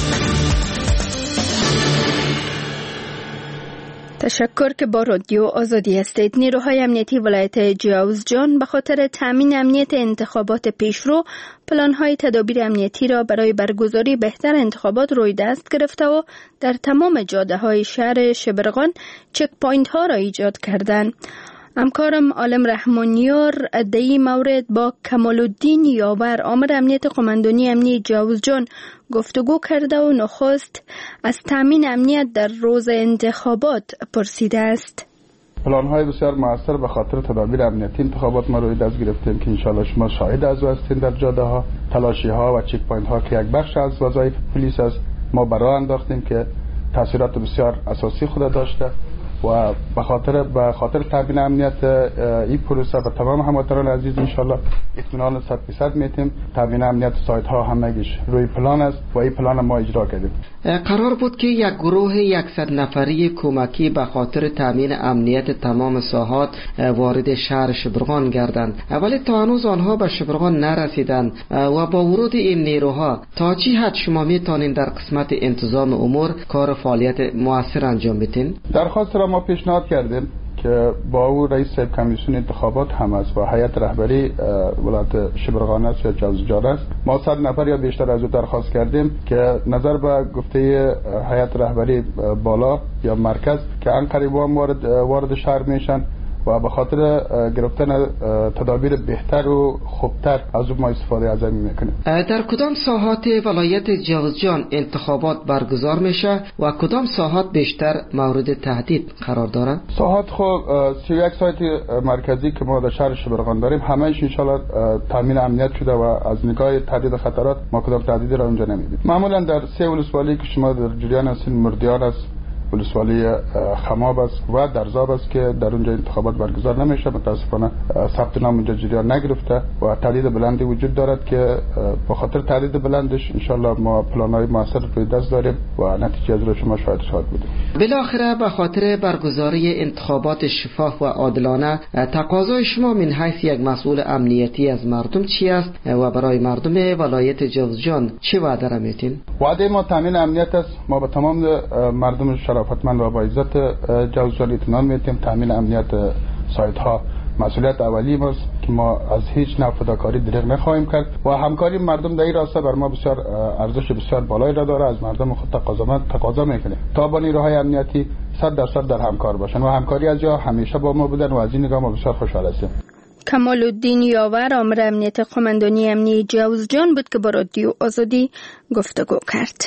[SPEAKER 1] تشکر که با رادیو آزادی هستید. نیروهای امنیتی ولایت جاوزجان به خاطر تامین امنیت انتخابات پیشرو پلان‌های تدابیر امنیتی را برای برگزاری بهتر انتخابات روی دست گرفته و در تمام جاده‌های شهر شبرغان چک پوینت ها را ایجاد کردند. همکارم عالم رحمانیار در این مورد با کمال الدین یاور آمر امنیت قماندانی امنی جاوزجان گفتگو کرده و نخست از تامین امنیت در روز انتخابات پرسیده است.
[SPEAKER 2] پلان‌های بسیار موثر به خاطر تدابیر امنیتی انتخابات ما روی دست گرفتیم که انشالله شما شاهد از هستین. در جاده‌ها تلاشی‌ها و چک پوینت‌ها که یک بخش از وظایف پلیس است ما برای انداختیم که تاثیرات بسیار اساسی خود داشته و به خاطر تامین امنیت این پروسه و تمام هموطنان عزیز انشالله اطمینان 100% میتیم. تامین امنیت سایت ها همگیش روی پلان است و این پلان ما اجرا کردیم.
[SPEAKER 3] قرار بود که یک گروه 100 نفری کمکی به خاطر تامین امنیت تمام ساحات وارد شهر شبرغان گردند، ولی تا هنوز آنها به شبرغان نرسیدند و با ورود این نیروها تا چه حد شما میتونین در قسمت انتظام امور کار فعالیت موثر انجام بدین؟
[SPEAKER 2] درخواست را ما پیشنهاد کردیم که با او رئیس صاحب کمیسیون انتخابات هم است و هیئت رهبری ولایت شبرغان است یا جاوزجان است. ما 100 نفر یا بیشتر از او درخواست کردیم که نظر به گفته هیئت رهبری بالا یا مرکز که ان قریبا وارد شهر میشن و به خاطر گرفتن تدابیر بهتر و خوبتر از ما استفاده از این میکنیم.
[SPEAKER 3] در کدام ساحات ولایت جاوزجان انتخابات برگزار میشه و کدام ساحات بیشتر مورد تهدید قرار دارن؟
[SPEAKER 2] ساحات خب 31 سایت مرکزی که ما در شهر شبرغان داریم همه‌اش ان شاء الله تامین امنیت شده و از نگاه تهدید خطرات ما کدام تهدیدی را اونجا نمیبینیم. معمولا در 3 ولسوالی که شما در جریان هستین، مردیان است، ولسوالی خماب است و درزاب است که در اونجا انتخابات برگزار نمیشه. متاسفانه ثبت نام اونجا جریان نگرفته و تردید بلندی وجود دارد که به خاطر تردید بلندش انشالله ما پلان‌های موثر روی دست داریم و نتیجه از رو شما شاهد بودیم.
[SPEAKER 3] بالاخره به خاطر برگزاری انتخابات شفاف و عادلانه تقاضای شما من حیث یک مسئول امنیتی از مردم چی است و برای مردم ولایت جوزجان چه وعده را میتین؟
[SPEAKER 2] وعده ما تامین امنیت است. ما به تمام مردم شرافتمند و با عزت جوزجان اطمینان میتیم. تامین امنیت سایت ها مسئولیت اولی ماست که ما از هیچ نوع فداکاری دریغ نخواهیم کرد و همکاری مردم در این راسته بر ما بسیار ارزش بسیار بالایی را داره. از مردم خود تقاضا میکنیم تا با نیروهای امنیتی 100% در همکار باشن و همکاری از جا همیشه با ما بودن و از این نگاه ما بسیار خوشحال هستیم.
[SPEAKER 1] کمال الدین یاور آمر امنیت قماندانی امنی جوزجان بود که با رادیو آزادی گفتگو کرد.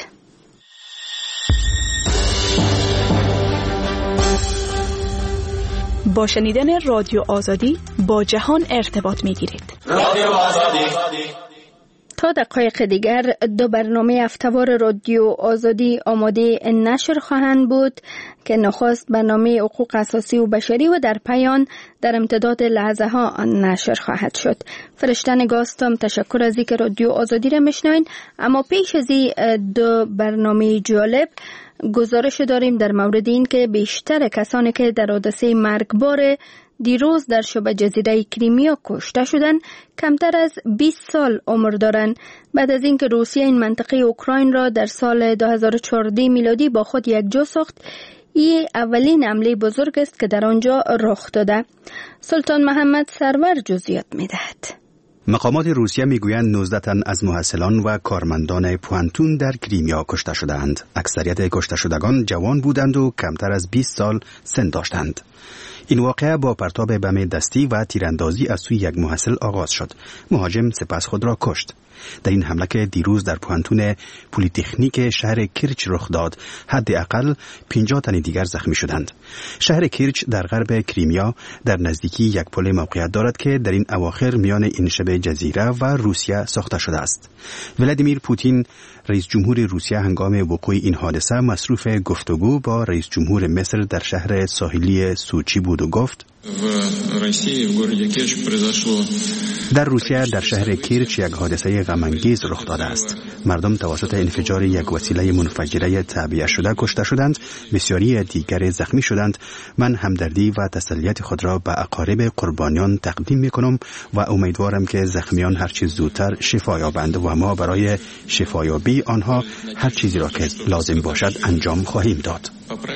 [SPEAKER 4] با شنیدن رادیو آزادی با جهان ارتباط میگیرید.
[SPEAKER 5] رادیو آزادی.
[SPEAKER 1] تا دقایق دیگر 2 برنامه هفته‌وار رادیو آزادی آماده نشر خواهند بود که نخست برنامه حقوق اساسی و بشری و در پایان در امتداد لحظه ها آن نشر خواهد شد. فرشته نگاستم تشکر از اینکه رادیو آزادی را میشنوین. اما پیش از این 2 برنامه جالب گزارش داریم در مورد این که بیشتر کسانی که در حادثه مرگبار دیروز در شبه جزیره کریمیا کشته شدند کمتر از 20 سال عمر دارند. بعد از اینکه روسیه این منطقه اوکراین را در سال 2014 میلادی با خود یکجا ساخت، این اولین حمله بزرگ است که در آنجا رخ داده. سلطان محمد سرور جزئیات می‌دهد.
[SPEAKER 9] مقامات روسیه میگویند 19 تن از محصلان و کارمندان پوانتون در کریمیا کشته شدند. اکثریت کشته شدگان جوان بودند و کمتر از 20 سال سن داشتند. این واقعه با پرتاب بم دستی و تیراندازی از سوی یک محصل آغاز شد. مهاجم سپس خود را کشت. در این حمله که دیروز در پوانتون پلیتکنیک شهر کرچ رخ داد، حداقل 50 تن دیگر زخمی شدند. شهر کرچ در غرب کریمیا در نزدیکی یک پل موقعیت دارد که در این اواخر میان این شبه جزیره و روسیه ساخته شده است. ولادیمیر پوتین رئیس جمهور روسیه هنگام وقوع این حادثه مصروف گفتگو با رئیس جمهور مصر در شهر ساحلی سوچی بود و گفت در روسیه در شهر کرچ یک حادثه غم‌انگیز رخ داده است. مردم توسط انفجار یک وسیله منفجره تعبیه شده کشته شدند، بسیاری دیگر زخمی شدند. من همدردی و تسلیت خود را به اقارب قربانیان تقدیم می‌کنم و امیدوارم که زخمیان هر چیز زودتر شفا یابند و ما برای شفایابی آنها هر چیزی را که لازم باشد انجام خواهیم داد.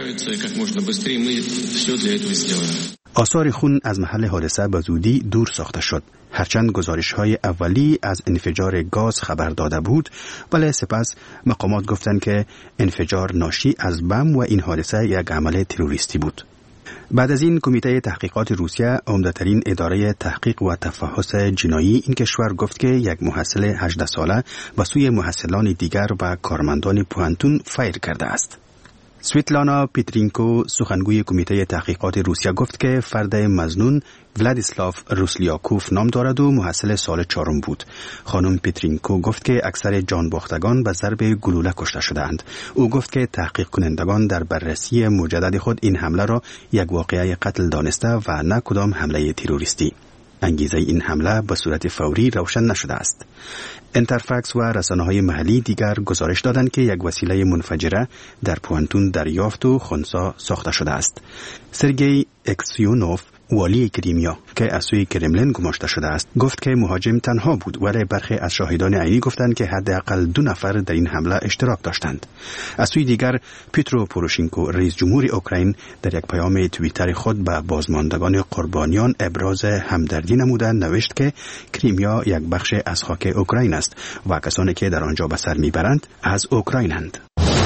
[SPEAKER 9] آثار خون از محل حادثه به زودی دور ساخته شد. هرچند گزارش‌های اولی از انفجار گاز خبر داده بود، ولی سپس مقامات گفتند که انفجار ناشی از بم و این حادثه یک عمل تروریستی بود. بعد از این کمیته تحقیقات روسیه، عمده‌ترین اداره تحقیق و تفحص جنایی این کشور، گفت که یک محصل 18 ساله به سوی محصلان دیگر و کارمندان پوانتون فایر کرده است. سویتلانا پیترینکو سخنگوی کمیته تحقیقات روسیه گفت که فرد مظنون ولادیسلاف روسلیاکوف نام دارد و محصل سال 4 بود. خانم پیترینکو گفت که اکثر جانباختگان به ضرب گلوله کشته شدند. او گفت که تحقیق کنندگان در بررسی مجدد خود این حمله را یک واقعه قتل دانسته و نه کدام حمله تروریستی. انگیزه این حمله به صورت فوری روشن نشده است. انترفکس و رسانه‌های محلی دیگر گزارش دادند که یک وسیله منفجره در پوانتون دریافت و خنثی ساخته شده است. سرگئی اکسیونوف، والی کریمیا که از سوی کرملین گماشته شده است، گفت که مهاجم تنها بود، ولی برخی از شاهدان عینی گفتند که حداقل 2 نفر در این حمله اشتراک داشتند. از سوی دیگر پیترو پوروشینکو، رئیس جمهور اوکراین، در یک پیام توییتر خود به بازماندگان قربانیان ابراز همدردی نموده نوشت که کریمیا یک بخش از خاک اوکراین است و کسانی که در آنجا به سر میبرند از اوکراینند.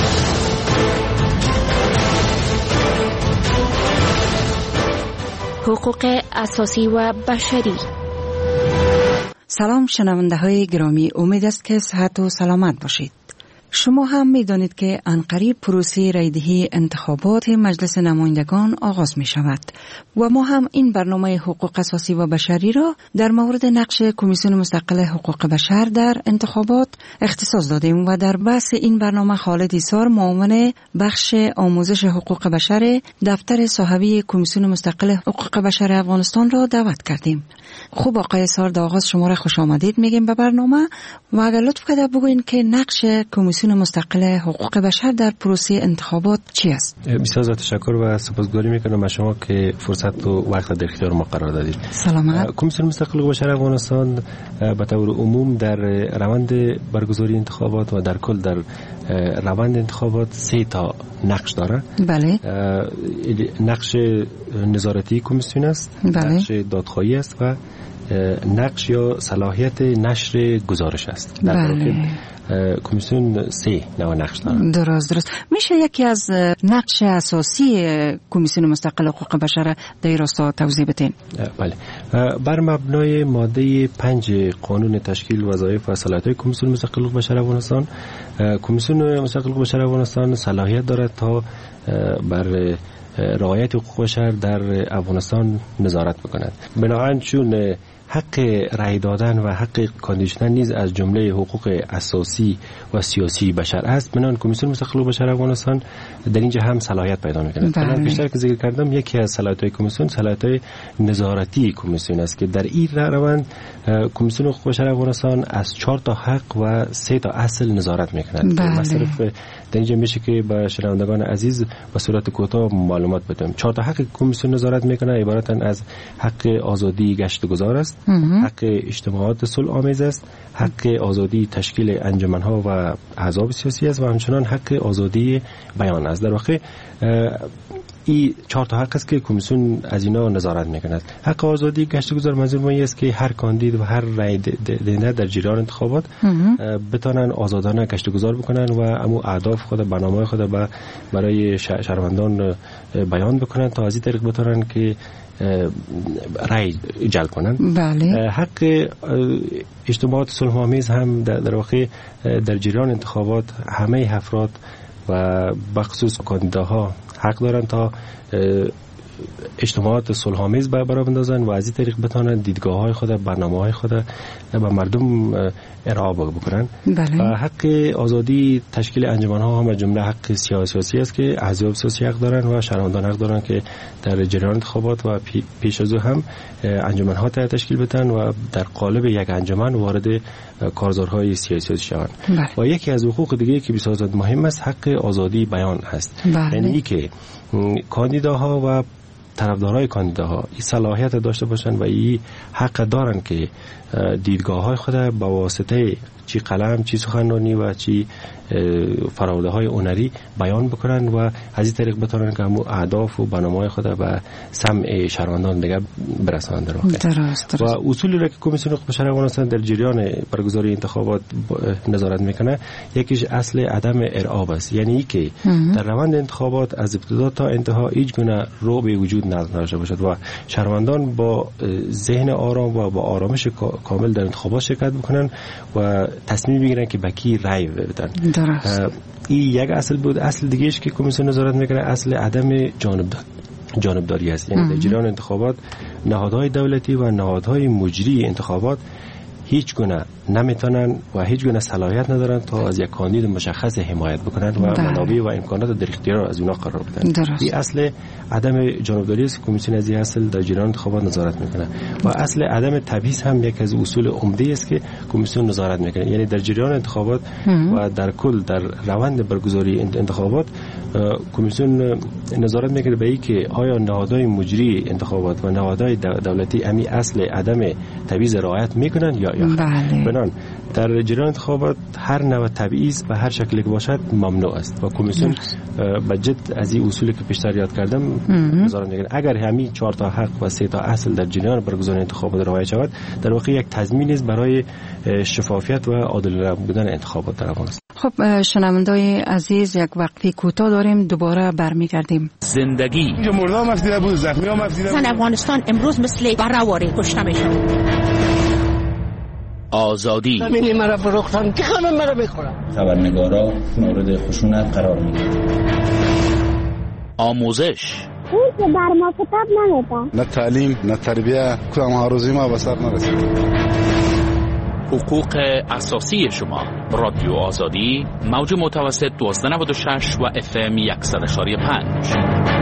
[SPEAKER 10] حقوق اساسی و بشری.
[SPEAKER 11] سلام شنونده های گرامی، امید است که صحت و سلامت باشید.
[SPEAKER 5] شما هم می‌دانید که عنقریب پروسه رایدهی انتخابات مجلس نمایندگان آغاز می شود و ما هم این برنامه حقوق اساسی و بشری را در مورد نقش کمیسیون مستقل حقوق بشر در انتخابات اختصاص دادیم و در بحث این برنامه خالد ایسار معاون بخش آموزش حقوق بشر دفتر صاحبی کمیسیون مستقل حقوق بشر افغانستان را دعوت کردیم. خوب آقای ایسار، در آغاز شما را خوش آمدید میگیم به برنامه و اگر لطف کنید بگوین که نقش کمیسیون مستقل حقوق بشر در پروسه انتخابات چی است؟
[SPEAKER 11] بسیار زیاد تشکر و سپاسگزاری میکنم از شما که فرصت و وقت در اختیار ما قرار دادید.
[SPEAKER 5] سلامت.
[SPEAKER 11] کمیسیون مستقل حقوق بشر افغانستان به طور عموم در روند برگزاری انتخابات و در کل در روند انتخابات 3 تا نقش داره.
[SPEAKER 5] بله.
[SPEAKER 11] نقش نظارتی کمیسیون است،
[SPEAKER 5] بله.
[SPEAKER 11] نقش دادخواهی است و نقش یا صلاحیت نشر گزارش است. در
[SPEAKER 5] بله.
[SPEAKER 11] کمیسیون 3 نوع نقش داره.
[SPEAKER 5] درست. میشه یکی از نقش اساسی کمیسیون مستقل حقوق بشر در راستا توضیح بدین؟
[SPEAKER 11] بله. بر مبنای ماده 5 قانون تشکیل وظایف و صلاحیت‌های کمیسیون مستقل حقوق بشر افغانستان، کمیسیون مستقل حقوق بشر افغانستان صلاحیت دارد تا بر رعایت حقوق بشر در افغانستان نظارت بکند. بنابراین چون حق رأی دادن و حق کاندیدشدن نیز از جمله حقوق اساسی و سیاسی بشر است، بنابراین کمیسیون مستقل حقوق بشر افغانستان در اینجا هم صلاحیت پیدا می‌کند.
[SPEAKER 5] بله.
[SPEAKER 11] بیشتر که ذکر کردم یکی از صلاحیت‌های کمیسیون صلاحیت نظارتی کمیسیون است که در این روند کمیسیون حقوق بشر افغانستان از 4 تا حق و 3 تا اصل نظارت می‌کند.
[SPEAKER 5] بله.
[SPEAKER 11] مثلا در اینجا میشه که به شنوندگان عزیز به صورت کوتاه معلومات بدم. 4 تا حق کمیسیون نظارت می‌کند عبارتن از حق آزادی گشت و گذار است، حق اجتماعات صلح آمیز است، حق آزادی تشکیل انجمن‌ها و احزاب سیاسی است و همچنان حق آزادی بیان است. در واقع این 4 تا حق است که کمیسیون از اینا نظارت می‌کند. حق آزادی گشت و گذار منظور ما است که هر کاندید و هر رای دهنده در جریان انتخابات بتوانند آزادانه گشت و گذار بکنند و امو اهداف خود، برنامه‌های خود برای شهروندان بیان بکنند تا از این طریق بتوانند که رای جلب کنند.
[SPEAKER 5] بله.
[SPEAKER 11] حق اجتماعات صلح‌آمیز هم در واقع در جریان انتخابات همه افراد و بخصوص کاندیداها حق دارند تا اجتماعات صلح‌آمیز برای بندازن و از این طریق بتوانند دیدگاه‌های خود، برنامه‌های خود به مردم ارائه بکنن.
[SPEAKER 5] بله.
[SPEAKER 11] و حق آزادی تشکیل انجمن‌ها هم از جمله حق سیاسی است که احزاب سیاسی حق دارن و شهروندان حق دارن که در جریان انتخابات و پیش از او هم انجمن‌ها تشکیل بدن و در قالب یک انجمن وارد کارزارهای سیاسی شوند.
[SPEAKER 5] بله.
[SPEAKER 11] و یکی از حقوق دیگه که بسیار مهم است حق آزادی بیان است.
[SPEAKER 5] بله.
[SPEAKER 11] یعنی که کاندیداها و طرفدارای کاندیداها این صلاحیت داشته باشند و این حق دارند که دیدگاه‌های خود با واسطه چی قلم، چی سخنرانی و چی فراوده های هنری بیان بکنن و از این طریق بتونن که همون اهداف و برنامه‌های خود به سمع شهروندان دیگه برسانند. در واقع
[SPEAKER 5] درست.
[SPEAKER 11] و اصولی را که کمیسیون حقوق بشر افغانستان در جریان برگزاری انتخابات نظارت میکنه، یکیش اصل عدم ارعاب است، یعنی که در روند انتخابات از ابتدا تا انتها هیچ گونه رعبی وجود نداشته باشد و شهروندان با ذهن آرام و با آرامش کامل در انتخابات شرکت بکنن و تصمیم بگیرن که به کی رأی بدن. این یک اصل بود. اصل دیگه‌اش که کمیسیون نظارت میکنه اصل عدم جانبداری است، یعنی در جریان انتخابات نهادهای دولتی و نهادهای مجری انتخابات هیچ گونه نمیتونن و هیچ گونه صلاحیت ندارن تا از یک کاندید مشخص حمایت بکنن و منابع و امکانات در اختیار از اونا قرار بدن. این اصل عدم جانبداری است. کمیسیون از این اصل در جریان انتخابات نظارت میکنه و اصل عدم تبعیض هم یک از اصول عمده است که کمیسیون نظارت میکنه، یعنی در جریان انتخابات و در کل در روند برگزاری انتخابات کمیسیون نظارت میکنه به اینکه آیا نهادهای مجری انتخابات و نهادهای دولتی امی اصل عدم تبعیض رعایت میکنن یا بنان در جریان انتخابات هر نوع تبعیض و هر شکلی که باشد ممنوع است و کمیسیون به جد از این اصولی که پیشتر یاد کردم نظارت میکنه. اگر همین 4 تا حق و 3 تا اصل در جریان برگزاری انتخابات رعایت شود، در واقع یک تضمین است برای شفافیت و عادلانه بودن انتخابات در افغانستان.
[SPEAKER 5] خب شنوندای عزیز، یک وقفه کوتاه داریم، دوباره برمیگردیم.
[SPEAKER 12] زندگی
[SPEAKER 13] اینجا مردم افدیده بود، زخمی هم افدیده بود.
[SPEAKER 14] افغانستان امروز مثل برآوری کشته میشد.
[SPEAKER 12] آزادی.
[SPEAKER 13] زمین مرا فروختن که خانم مرا بخورم.
[SPEAKER 14] خبرنگارا مورد خشونت قرار میگیرن.
[SPEAKER 12] آموزش.
[SPEAKER 15] اون که بر ما کتاب نمیده.
[SPEAKER 2] نه تعلیم نه تربیه کدام آرزوی ما به سر نرسید.
[SPEAKER 12] حقوق اساسی شما. رادیو آزادی موج متوسط 1296 و FM 100.5.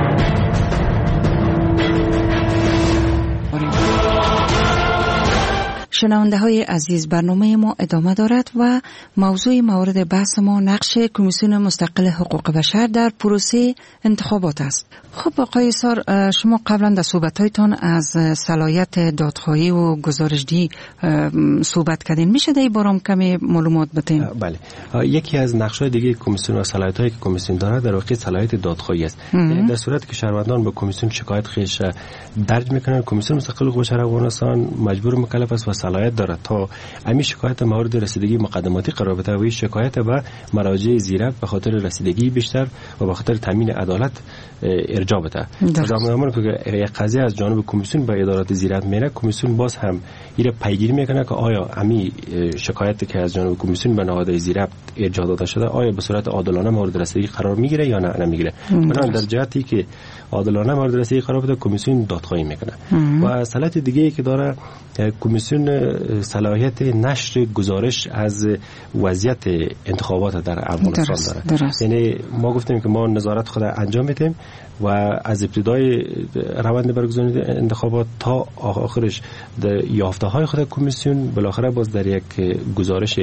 [SPEAKER 5] شنونده های عزیز، برنامه ما ادامه دارد و موضوع مورد بحث ما نقش کمیسیون مستقل حقوق بشر در پروسه انتخابات است. خب آقای سار، شما قبلا در صحبت‌هایتان از صلاحیت دادخواهی و گزارشدهی صحبت کردین. میشه در این باره کمی معلومات بدین؟
[SPEAKER 11] بله. یکی از نقش‌های دیگه کمیسیون و صلاحیت‌هایی که کمیسیون دارد در واقع صلاحیت دادخواهی است. یعنی در صورتی که شهروندان به کمیسیون شکایت خیش درج میکنن، کمیسیون مستقل حقوق بشر افغانستان مجبور مکلف است و صلاحیت دارد تا امی شکایت مورد رسیدگی مقدماتی قرار بده و این شکایت به مراجع زیرک به خاطر رسیدگی بیشتر و به خاطر تامین عدالت ارجاع بده. زمانی که یک قضیه از جانب کمیسیون به ادارات زیرک میره، کمیسیون باز هم این پیگیری میکنه که آیا امی شکایتی که از جانب کمیسیون به نهادهای زیرک ارجاع داده شده آیا به صورت عادلانه مورد رسیدگی قرار میگیره یا نه نمیگیره. بنابراین در جهتی که عادلانه مورد رسیدگی قرار بده کمیسیون دادخواهی میکنه. و صلاحیت دیگه ای که داره کمیسیون صلاحیت نشر گزارش از وضعیت انتخابات در افغانستان داره. یعنی ما گفتیم که ما نظارت خود انجام میدیم و از ابتدای روند برگزاری انتخابات تا آخرش یافته های خود کمیسیون بالاخره باز در یک گزارش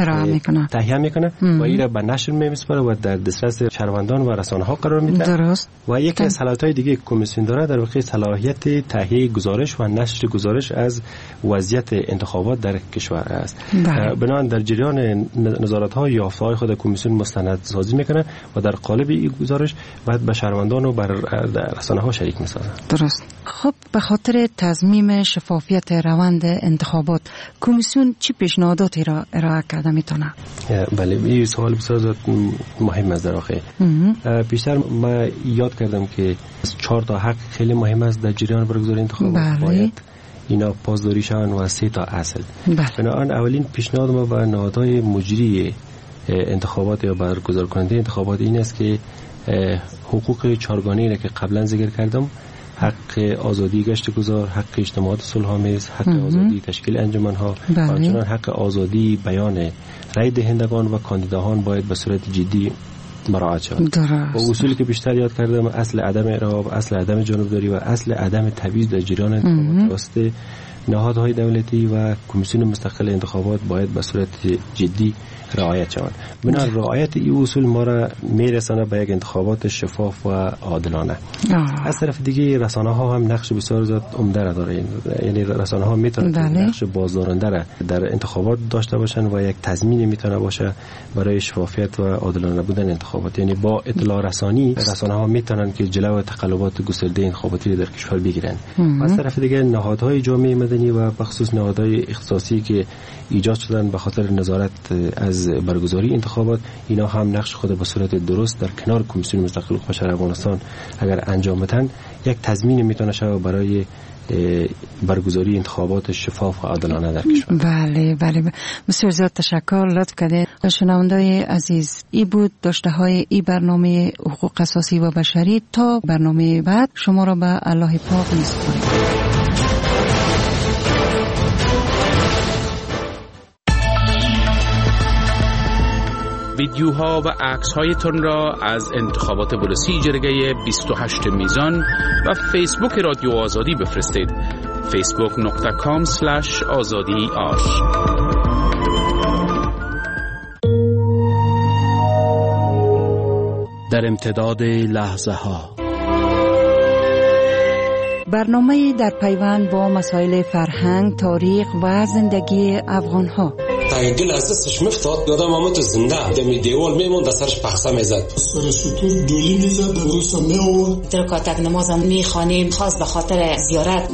[SPEAKER 11] تهیه میکنه و این را به نشر میسپاره و در دسترس شهروندان و رسانه ها قرار میده. درست. و یکی از صلاحیت های دیگه کمیسیون داره در واقع صلاحیت تهیه گزارش و نشر گزارش از وضعیت انتخابات در کشور است. بنابراین در جریان نظارت ها یافته های خود کمیسیون مستند سازی میکنه و در قالب این گزارش بعد به شهروندان و بر رسانه ها شریک میسازه.
[SPEAKER 5] درست. خب به خاطر تضمین شفافیت روند انتخابات کمیسیون چه پیشنهاداتی را ارائه کرده میتونه؟
[SPEAKER 11] بله، این سوال بسیار مهم است. در واقع بیشتر ما یاد کردم که 4 تا حق خیلی مهم است در جریان برگزاری انتخابات. باید اینا پاسداری شوند و 3 تا اصل. بنابراین اولین پیشنهاد ما به نهادهای مجری انتخابات یا برگزار کننده انتخابات این است که حقوق 4 گانه‌ای را که قبلا ذکر کردم، حق آزادی گشت گذار، حق اجتماعات صلح‌آمیز، حق آزادی تشکیل انجمن‌ها و همچنین حق آزادی بیان رای دهندگان و کاندیداهان باید به صورت جدی مراعات شود. و اصولی که بیشتر یاد کردم اصل عدم ارهاب، اصل عدم جانبداری و اصل عدم تبعیض در جریان انتخابات توسط نهادهای دولتی و کمیسیون مستقل انتخابات باید به صورت جدی رعایت شود. بنابراین رعایت این اصول ما را میرسانه به یک انتخابات شفاف و عادلانه. از طرف دیگه رسانه ها هم نقش بسیار زیاد عمده داره. یعنی رسانه ها میتونن نقش بازدارنده را در انتخابات داشته باشن و یک تضمین میتونه باشه برای شفافیت و عادلانه بودن انتخابات. یعنی با اطلاع رسانی رسانه ها میتونن که جلو تقلبات گسترده انتخاباتی در کشور بگیرن. از طرف دیگه نهادهای جامعه مدنی و بخصوص نهادهای اختصاصی که ایجاد شدن به خاطر نظارت از برگزاری انتخابات، اینا هم نقش خود به صورت درست در کنار کمیسیون مستقل حقوق بشر افغانستان اگر انجام بدن یک تضمین میتونه شود برای برگزاری انتخابات شفاف و عادلانه در کشور.
[SPEAKER 5] بله بسیار زیاد تشکر، لطف کردید. شنوندای عزیز، ای بود داشته های ای برنامه حقوق اساسی و بشری. تا برنامه بعد شما را به الله پاک میسپاریم.
[SPEAKER 12] ویدیوها و عکس‌هایتان را از انتخابات بولسی جرگه 28 میزان و فیسبوک رادیو آزادی بفرستید. facebook.com/azadi-ash.
[SPEAKER 16] در امتداد لحظه ها،
[SPEAKER 5] برنامه در پیوند با مسائل فرهنگ، تاریخ و زندگی افغان ها.
[SPEAKER 18] تا این دل از دستش میفتاد یادم آمد تو زنده دمی دیوال میموند در سرش پخصه میزد،
[SPEAKER 19] سر سطور دولی میزد، در روسا میآورد.
[SPEAKER 20] ترکاتک نمازم میخوانیم خاص به خاطر زیارت.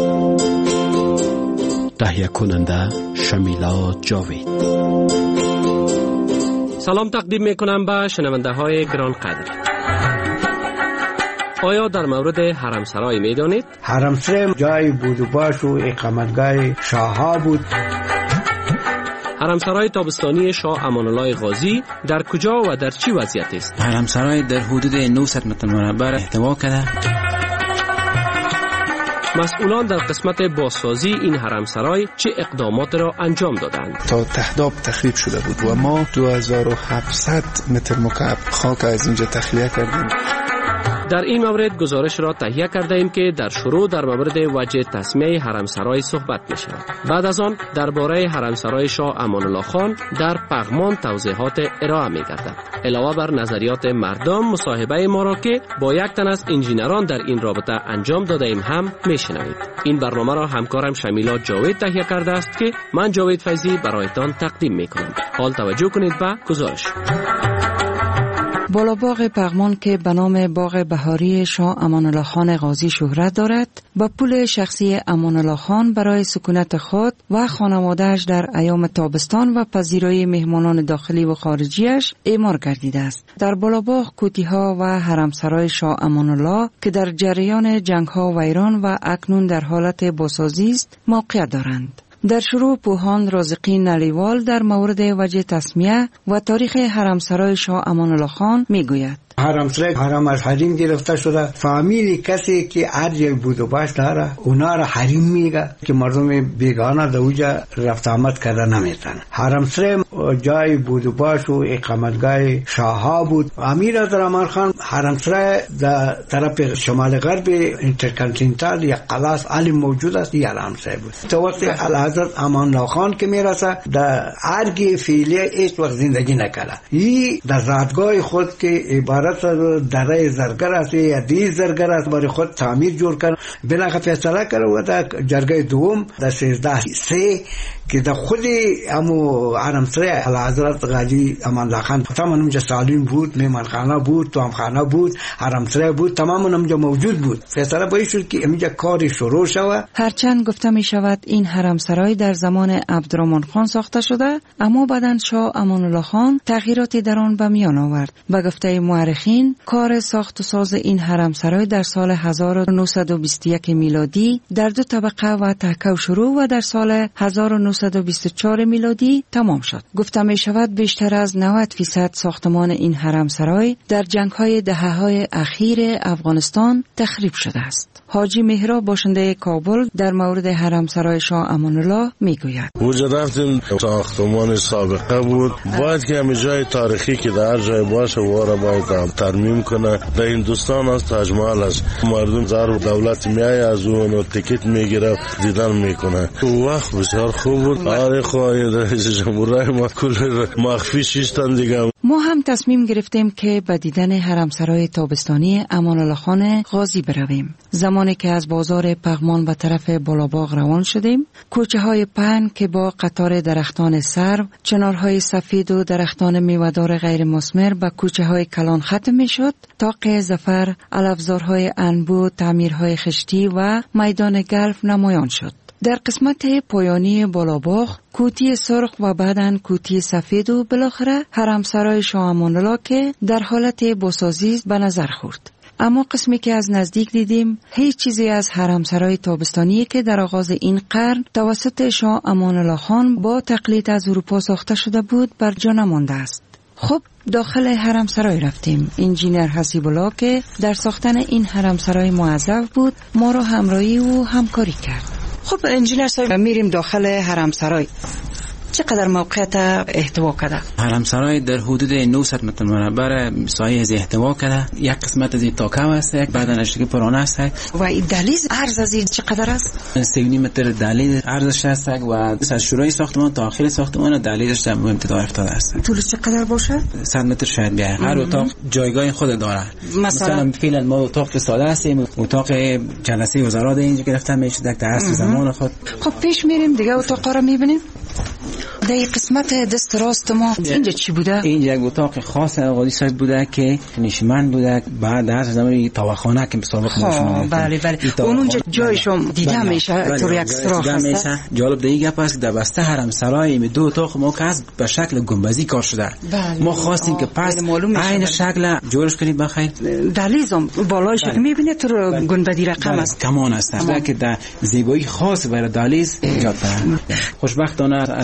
[SPEAKER 16] تهیه کننده شمیلا جاوید.
[SPEAKER 27] سلام تقدیم میکنم به شنونده های گران قدر. آیا در مورد حرمسرای میدانید؟
[SPEAKER 28] حرمسرای جای بود و باش و اقامتگاه شاهها بود.
[SPEAKER 27] حرمسرای تابستانی شاه امان الله غازی در کجا و در چی وضعیت است؟
[SPEAKER 6] حرمسرای در حدود 900 متر مربع احتوا کرده.
[SPEAKER 27] مسئولان در قسمت بازسازی این حرمسرای چه اقدامات را انجام دادند؟
[SPEAKER 8] تا تهداب تخریب شده بود و ما 2700 متر مکعب خاک از اینجا تخلیه کردیم.
[SPEAKER 27] در این مورد گزارش را تهیه کرده ایم که در شروع در مورد وجه تسمیه حرمسرای صحبت می شود. بعد از آن درباره حرمسرای شاه امان الله خان در پغمان توضیحات ارائه می گردد. علاوه بر نظریات مردم، مصاحبه ما را که با یک تن از انجینران در این رابطه انجام داده ایم هم می شنوید. این برنامه را همکارم شمیلا جاوید تهیه کرده است که من جاوید فیضی برایتان تقدیم می کنم. حال توجه کنید به گزارش.
[SPEAKER 5] بالاباغ پغمان که به نام باغ بهاری شاه امان الله خان غازی شهرت دارد، با پول شخصی امان الله خان برای سکونت خود و خانواده‌اش در ایام تابستان و پذیرایی مهمانان داخلی و خارجیش اعمار گردیده است. در بالاباغ کوتی‌ها و حرمسرای شاه امان الله که در جریان جنگ‌ها ویران و اکنون در حالت بازسازی است موقعیت دارند. در شروع پوهان رازقی نلیوال در مورد وجه تسمیه و تاریخ حرمسرای شاه امان الله خان میگوید.
[SPEAKER 17] حرمسرای حرم از حریم گرفته شده. فامیلی کسی که هر جای بود و باش داره اونا را حریم میگه که مردم بیگانه در اوجا رفت آمد کرده نمیتن. حرمسرای جای بود و باش و اقامتگاه شاها بود. امیر عبدالرحمن خان حرمسرای در طرف شمال غرب انترکانتینتال یا قلاس علی موجود است. یا حرمسرای بود توسط الحضرت امان الله خان که میرسه در ارگ فعلی هیچ وقت زندگی نکرده. این در زادگاه خود که عبارت دره زرگر است یا دی زرگر است برای خود تعمیر جور کرد. بلاخره فیصله کرد و در جرگه دوم در 13 که در خود همو حرمسرای الحضرت غازی امان الله خان تمام اونجا سالین بود، مهمانخانه بود، توامخانه بود، حرمسرای بود، تمام اونجا موجود بود. فیصله باید شد که اینجا کاری شروع شود.
[SPEAKER 5] هرچند گفته می شود این حرمسرای در زمان عبدالرحمن خان ساخته شده، اما بعداً شاه امان الله خان تغییراتی در آن به میان آورد. به گفته مورخین کار ساخت و ساز این حرمسرای در سال 1921 میلادی در 2 طبقه و تهکو شروع و در سال 1924 میلادی تمام شد. گفته می شود بیشتر از 90% ساختمان این حرمسرای در جنگ‌های دهه‌های اخیر افغانستان تخریب شده است. حاجی مهراب باشنده کابل در مورد حرمسرای شاه امان الله میگوید.
[SPEAKER 21] اونجا رفتیم ساختمان سابقه بود، باید که همه جای تاریخی که در جای باشه واره باید ترمیم کنه. در هندوستان از تاج محل است، مردم زار دولت میای از اون تیکت میگیره دیدن میکنه. اون وقت بسیار خوب بود. آره خواهی رئیس جمهور ما کل مخفی شیشتن دیگه.
[SPEAKER 5] ما هم تصمیم گرفتیم که به دیدن حرمسرای تابستانی امان الله خان غازی برویم. زمانی که از بازار پغمان به طرف بالاباغ روان شدیم، کوچه های پهن که با قطار درختان سرو، چنارهای سفید و درختان میوه‌دار غیر مثمر به کوچه های کلان ختم می شد، طاق ظفر، علفزارهای انبوه، تعمیرهای خشتی و میدان گلف نمایان شد. در قسمت پایانی بالاباغ کوتی سرخ و بعداً کوتی سفید و بالاخره حرمسرای شاه امان الله که در حالت بازسازی به نظر خورد. اما قسمی که از نزدیک دیدیم هیچ چیزی از حرمسرای تابستانی که در آغاز این قرن توسط شاه امان الله خان با تقلید از اروپا ساخته شده بود بر جا نمانده است. خب داخل حرمسرای رفتیم. انجینر حسیب الله که در ساختن این حرمسرای معذب بود ما را همراهی و همکاری کرد. خب انجینر صاحب میریم داخل حرمسرای. چقدر موقعیت احتوا کرده؟
[SPEAKER 6] حرمسرای در حدود 900 متر مربع سایه از احتوا کرده. یک قسمت از تاکو است، یک بعدن اشتکی پرانه است.
[SPEAKER 5] و این دهلیز عرض از این چقدر است؟
[SPEAKER 6] 3.5 متر دهلیز عرضش است و از شروع ساختمان تا آخر ساختمان دهلیزش در امتداد افتاده است.
[SPEAKER 5] طولش چقدر باشه؟ 100
[SPEAKER 6] متر شاید بیاید. هر اتاق جایگاه خود داره. مثلا فعلا ما اتاق ساده هستیم، اتاق جلسه وزرا اینجا گرفته میشه در عصر زمان خود.
[SPEAKER 5] خب پیش میریم دیگه اتاقا رو میبینیم. در قسمت دست راست ما اینجا چی بوده؟
[SPEAKER 6] اینجا یک اتاق خاص آقای صاحب بوده که نشمن بوده. بعد از زمان تاوخانه که سابق نشون
[SPEAKER 5] بله اونجا جایشون دیده میشه تو یک سراخ است.
[SPEAKER 6] جالب دیگه پس در بسته حرمسرای می 2 اتاق ما که از به شکل گنبدی کار شده. ما خواستیم که پس عین شکل جورش کنیم بخیر.
[SPEAKER 5] دهلیزم بالایش که میبینه تو گنبدی رقم است.
[SPEAKER 6] کمان است که در زیبایی خاص برای دهلیز ایجاد کرده. خوشبختانه از حرمسرای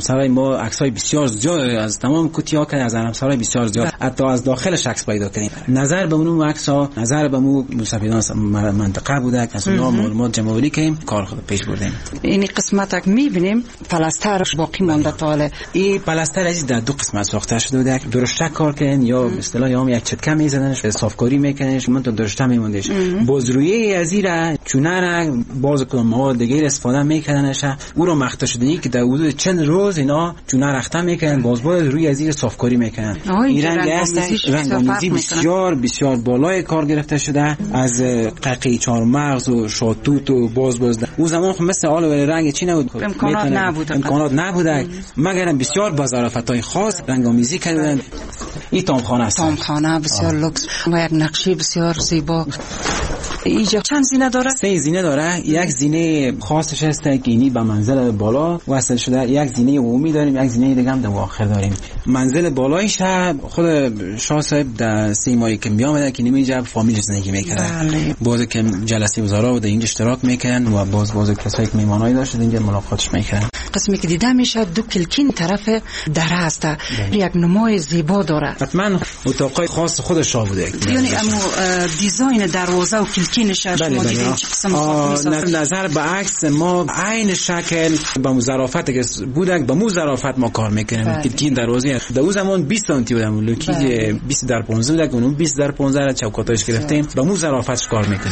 [SPEAKER 6] حرمسرای ما عکسای بسیار زیاد از تمام کوتی‌ها که از حرمسرای بسیار زیاد حتی از داخلش عکس پیدا کردیم. نظر به اون عکس‌ها، نظر به مو مستفیدان منطقه بوده که از اونها معلومات جمع‌آوری کردیم، کار خود پیش بردیم.
[SPEAKER 5] این قسمت که می‌بینیم پلاستر باقی مونده تا حالا.
[SPEAKER 6] این پلاستر از در دو قسمت ساخته شده بوده، درشته کار کردن یا به اصطلاح یا یک چتکه می‌زدنش، صافکاری می‌کردنش، من تو درشته می‌موندش. بازرویی از این چونه را باز کدام مواد دیگه استفاده می‌کردنش، او رو مخته شدنی که در حدود چند روز اینا چونه رخته می‌کردن، باز روی از این صافکاری می‌کردن. این رنگ است، رنگ‌آمیزی بسیار بالای کار گرفته شده از ققی چهارمغز و شاتوت و باز اون زمان خب مثل حال رنگ چی نبود، امکانات نبوده مگر بسیار با ظرافت‌های خاص رنگ‌آمیزی کردن. این تامخانه است،
[SPEAKER 5] تامخانه بسیار لوکس و یک نقشی بسیار زیبا. اینجا چند زینه داره؟
[SPEAKER 6] 3 زینه داره. یک زینه خاصش هست که اینی به منزل بالا وصل شده، یک زینه عمومی داریم، یک زینه دیگه هم در آخر داریم. منزل بالایش خود شاه صاحب در 3 ماهی که میامده که اینجا فامیل زندگی میکرد. باز که جلسه وزرا و در اینجا اشتراک میکنن و باز کسایی که میهمانایی داشت اینجا ملاقاتش میکردن.
[SPEAKER 5] قسمی که دیده میشه دو کلکین طرف دره است، یک نمای زیبا داره.
[SPEAKER 6] حتما اتاقای خاص خود شاه بوده.
[SPEAKER 5] یعنی اما دیزاین دروازه و کلکینش شما دیدین چه قسم
[SPEAKER 6] نظر به عکس ما عین شکل با ظرافت که بوده، با مو ظرافت ما کار میکنیم. کلکین دروازه در اون زمان 20 سانتی بود، لوکی 20 در 15 بود، اون 20 در 15 را چوکاتش گرفتیم، با مو ظرافتش کار میکنیم.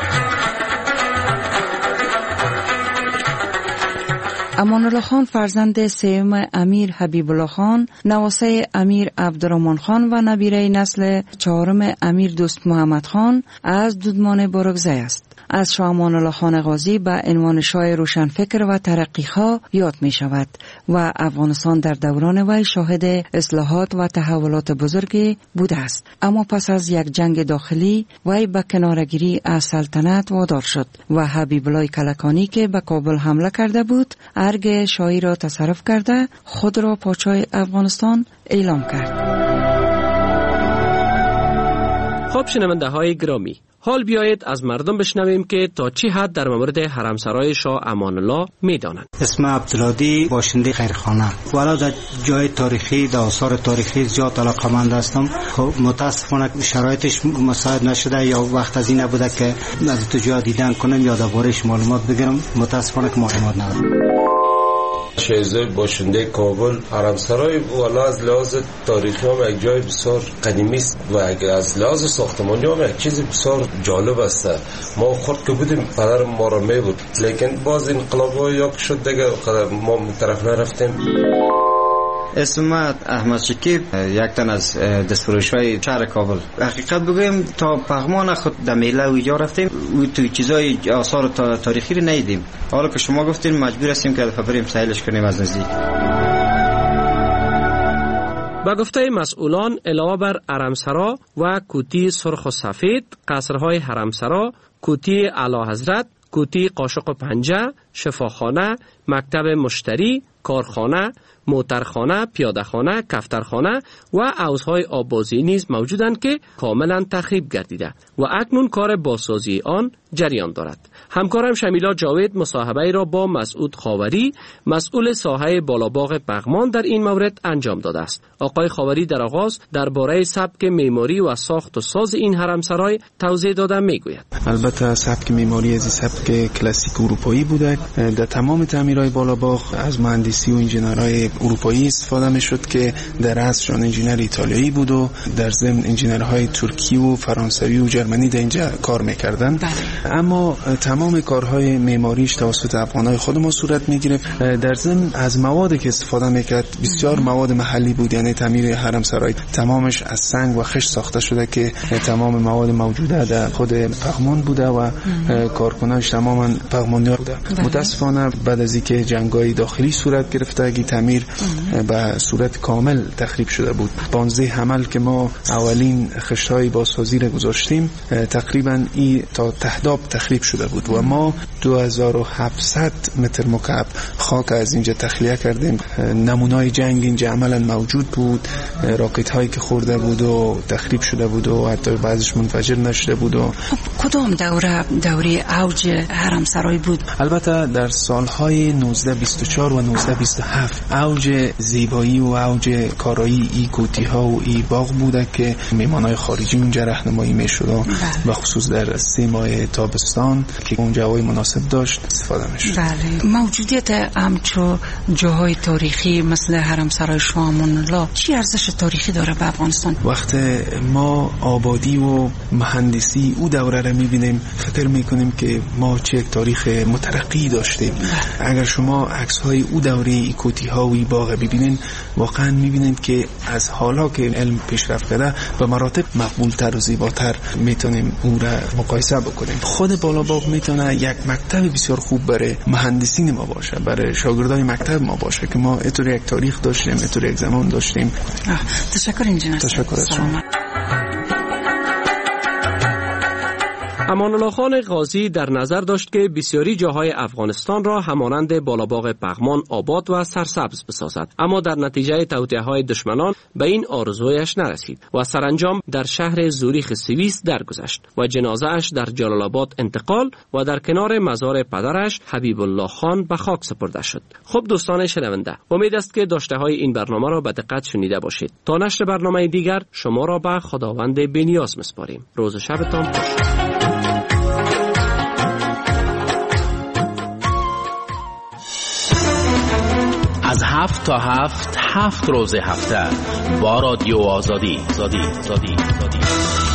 [SPEAKER 5] امان الله خان فرزند سوم امیر حبیب الله خان، نواسه امیر عبدالرحمن خان و نبیره نسل 4 امیر دوست محمد خان از دودمان بارکزی است. از شاه امان الله خان غازی به عنوان شاه روشنفکر و ترقی‌خواه یاد می شود و افغانستان در دوران وی شاهد اصلاحات و تحولات بزرگی بوده است. اما پس از یک جنگ داخلی وی به کناره‌گیری از سلطنت وادار شد و حبیب الله کلکانی که به کابل حمله کرده بود ارگ شاهی را تصرف کرده خود را پادشاه افغانستان اعلام کرد.
[SPEAKER 27] خب شنونده های گرامی، حال بیایید از مردم بشنویم که تا چه حد در مورد حرمسرای شاه امان الله میدانند.
[SPEAKER 3] اسم عبدالهادی، باشنده خیرخانه. والا در جای تاریخی، در آثار تاریخی زیاد علاقه‌مند هستم. خب متاسفانه شرایطش مساعد نشده یا وقت از این نبوده که از تو جا دیدن کنم یا دربارش معلومات بگیرم. متاسفانه که معلومات ندارم.
[SPEAKER 18] شهزاد باشنده کابل. حرمسرای والا از لحاظ تاریخی هم یک جای بسیار قدیمی است و از لحاظ ساختمانی هم یک چیز بسیار جالب است. ما خود که بودیم پدر ما را می بود، لیکن باز انقلاب یا شد دیگه ما طرف نرفتیم.
[SPEAKER 7] اسم احمد شکیب، یک تن از دستفروش‌های شهر کابل. حقیقت بگویم تا پغمان خود در میله و اینجا رفتیم و تو چیزای آثار تاریخی رو ندیدیم. حالا که شما گفتین مجبور هستیم که بریم سیلش کنیم از نزدیک.
[SPEAKER 27] با گفته مسئولان علاوه بر حرمسرا و کوتی سرخ و سفید، قصرهای حرمسرا، کوتی اعلیحضرت، کوتی قاشق و پنجه، شفاخانه، مکتب مشتری، کارخانه، موترخانه، پیادهخانه، کفترخانه و حوضهای آببازی نیز موجودند که کاملا تخریب گردیده و اکنون کار بازسازی آن جریان دارد. همکارم شمیلا جاوید مصاحبه را با مسعود خاوری، مسئول ساحه بالاباغ پغمان در این مورد انجام داده است. آقای خاوری در آغاز درباره سبک معماری و ساخت و ساز این حرمسرای توضیح داده میگوید.
[SPEAKER 8] البته سبک معماری از سبک کلاسیک اروپایی بوده. در تمام تعمیرهای بالاباغ از مهندسی و انجینرهای اروپایی استفاده میشد که در اصلشون انجینر ایتالیایی بود و در ضمن انجینرهای ترکی و فرانسوی و جرمنی در اینجا کار میکردن. اما تمام کارهای معماریش توسط افغانای خود ما صورت میگرفت. در ضمن از موادی که استفاده میکرد بسیار مواد محلی بود، یعنی تعمیر حرمسرای تمامش از سنگ و خشت ساخته شده که تمام مواد موجوده در خود پغمان بوده و کارکنانش تماما پغمانی‌ها بوده. متاسفانه بعد از اینکه جنگ‌های داخلی صورت گرفته این تعمیر به صورت کامل تخریب شده بود. 15 حمل که ما اولین خشت‌های بازسازی را گذاشتیم تقریبا این تا تهداب تخریب شده بود و ما 2700 متر مکعب خاک از اینجا تخلیه کردیم. نمونه‌های جنگ اینجا عملا موجود بود، راکت‌هایی که خورده بود و تخریب شده بود و حتی بعضیش منفجر نشده بود. و
[SPEAKER 5] کدام دوره اوج حرمسرای بود؟
[SPEAKER 8] البته در سالهای 1924 و 1925 1927 اوج زیبایی و اوج کارایی ای کوتی ها و ای باغ بوده که میمانای خارجی اونجا راهنمایی میشد و خصوص در 3 ماه تابستان که اونجا هوای مناسب داشت استفاده میشد.
[SPEAKER 5] بله. موجودیت همچو جاهای تاریخی مثل حرم سرای شاه امان الله چی ارزش تاریخی داره به افغانستان؟
[SPEAKER 8] وقت ما آبادی و مهندسی او دوره را میبینیم فکر میکنیم که ما چه یک تاریخ مترقی داشتیم. اگر شما عکس های او دوره کوتی ها و باغ ببینین واقعا میبینید که از حالا که علم پیشرفت کرده به مراتب مقبول تر و زیباتر میتونیم او را مقایسه بکنیم. خود بالاباغ میتونه یک مکتب بسیار خوب برای مهندسین ما باشه، برای شاگردای مکتب ما باشه که ما اینطور یک تاریخ داشتیم، اینطور یک زمان داشتیم.
[SPEAKER 5] تشکر انجینر.
[SPEAKER 8] تشکر از شما.
[SPEAKER 27] امان الله خان غازی در نظر داشت که بسیاری جاهای افغانستان را همانند بالاباغ پغمان آباد و سرسبز بسازد، اما در نتیجه توطئه‌های دشمنان به این آرزویش نرسید و سرانجام در شهر زوریخ سوئیس درگذشت و جنازه‌اش در جلال آباد انتقال و در کنار مزار پدرش حبیب الله خان به خاک سپرده شد. خب دوستان شنونده، امید است که داشته‌های این برنامه را به دقت شنیده باشید. تا نشر برنامه دیگر شما را به خداوند بی‌نیاز می‌سپاریم. روز و شبتان خوش.
[SPEAKER 12] از 7 تا 7 روز هفته با رادیو آزادی.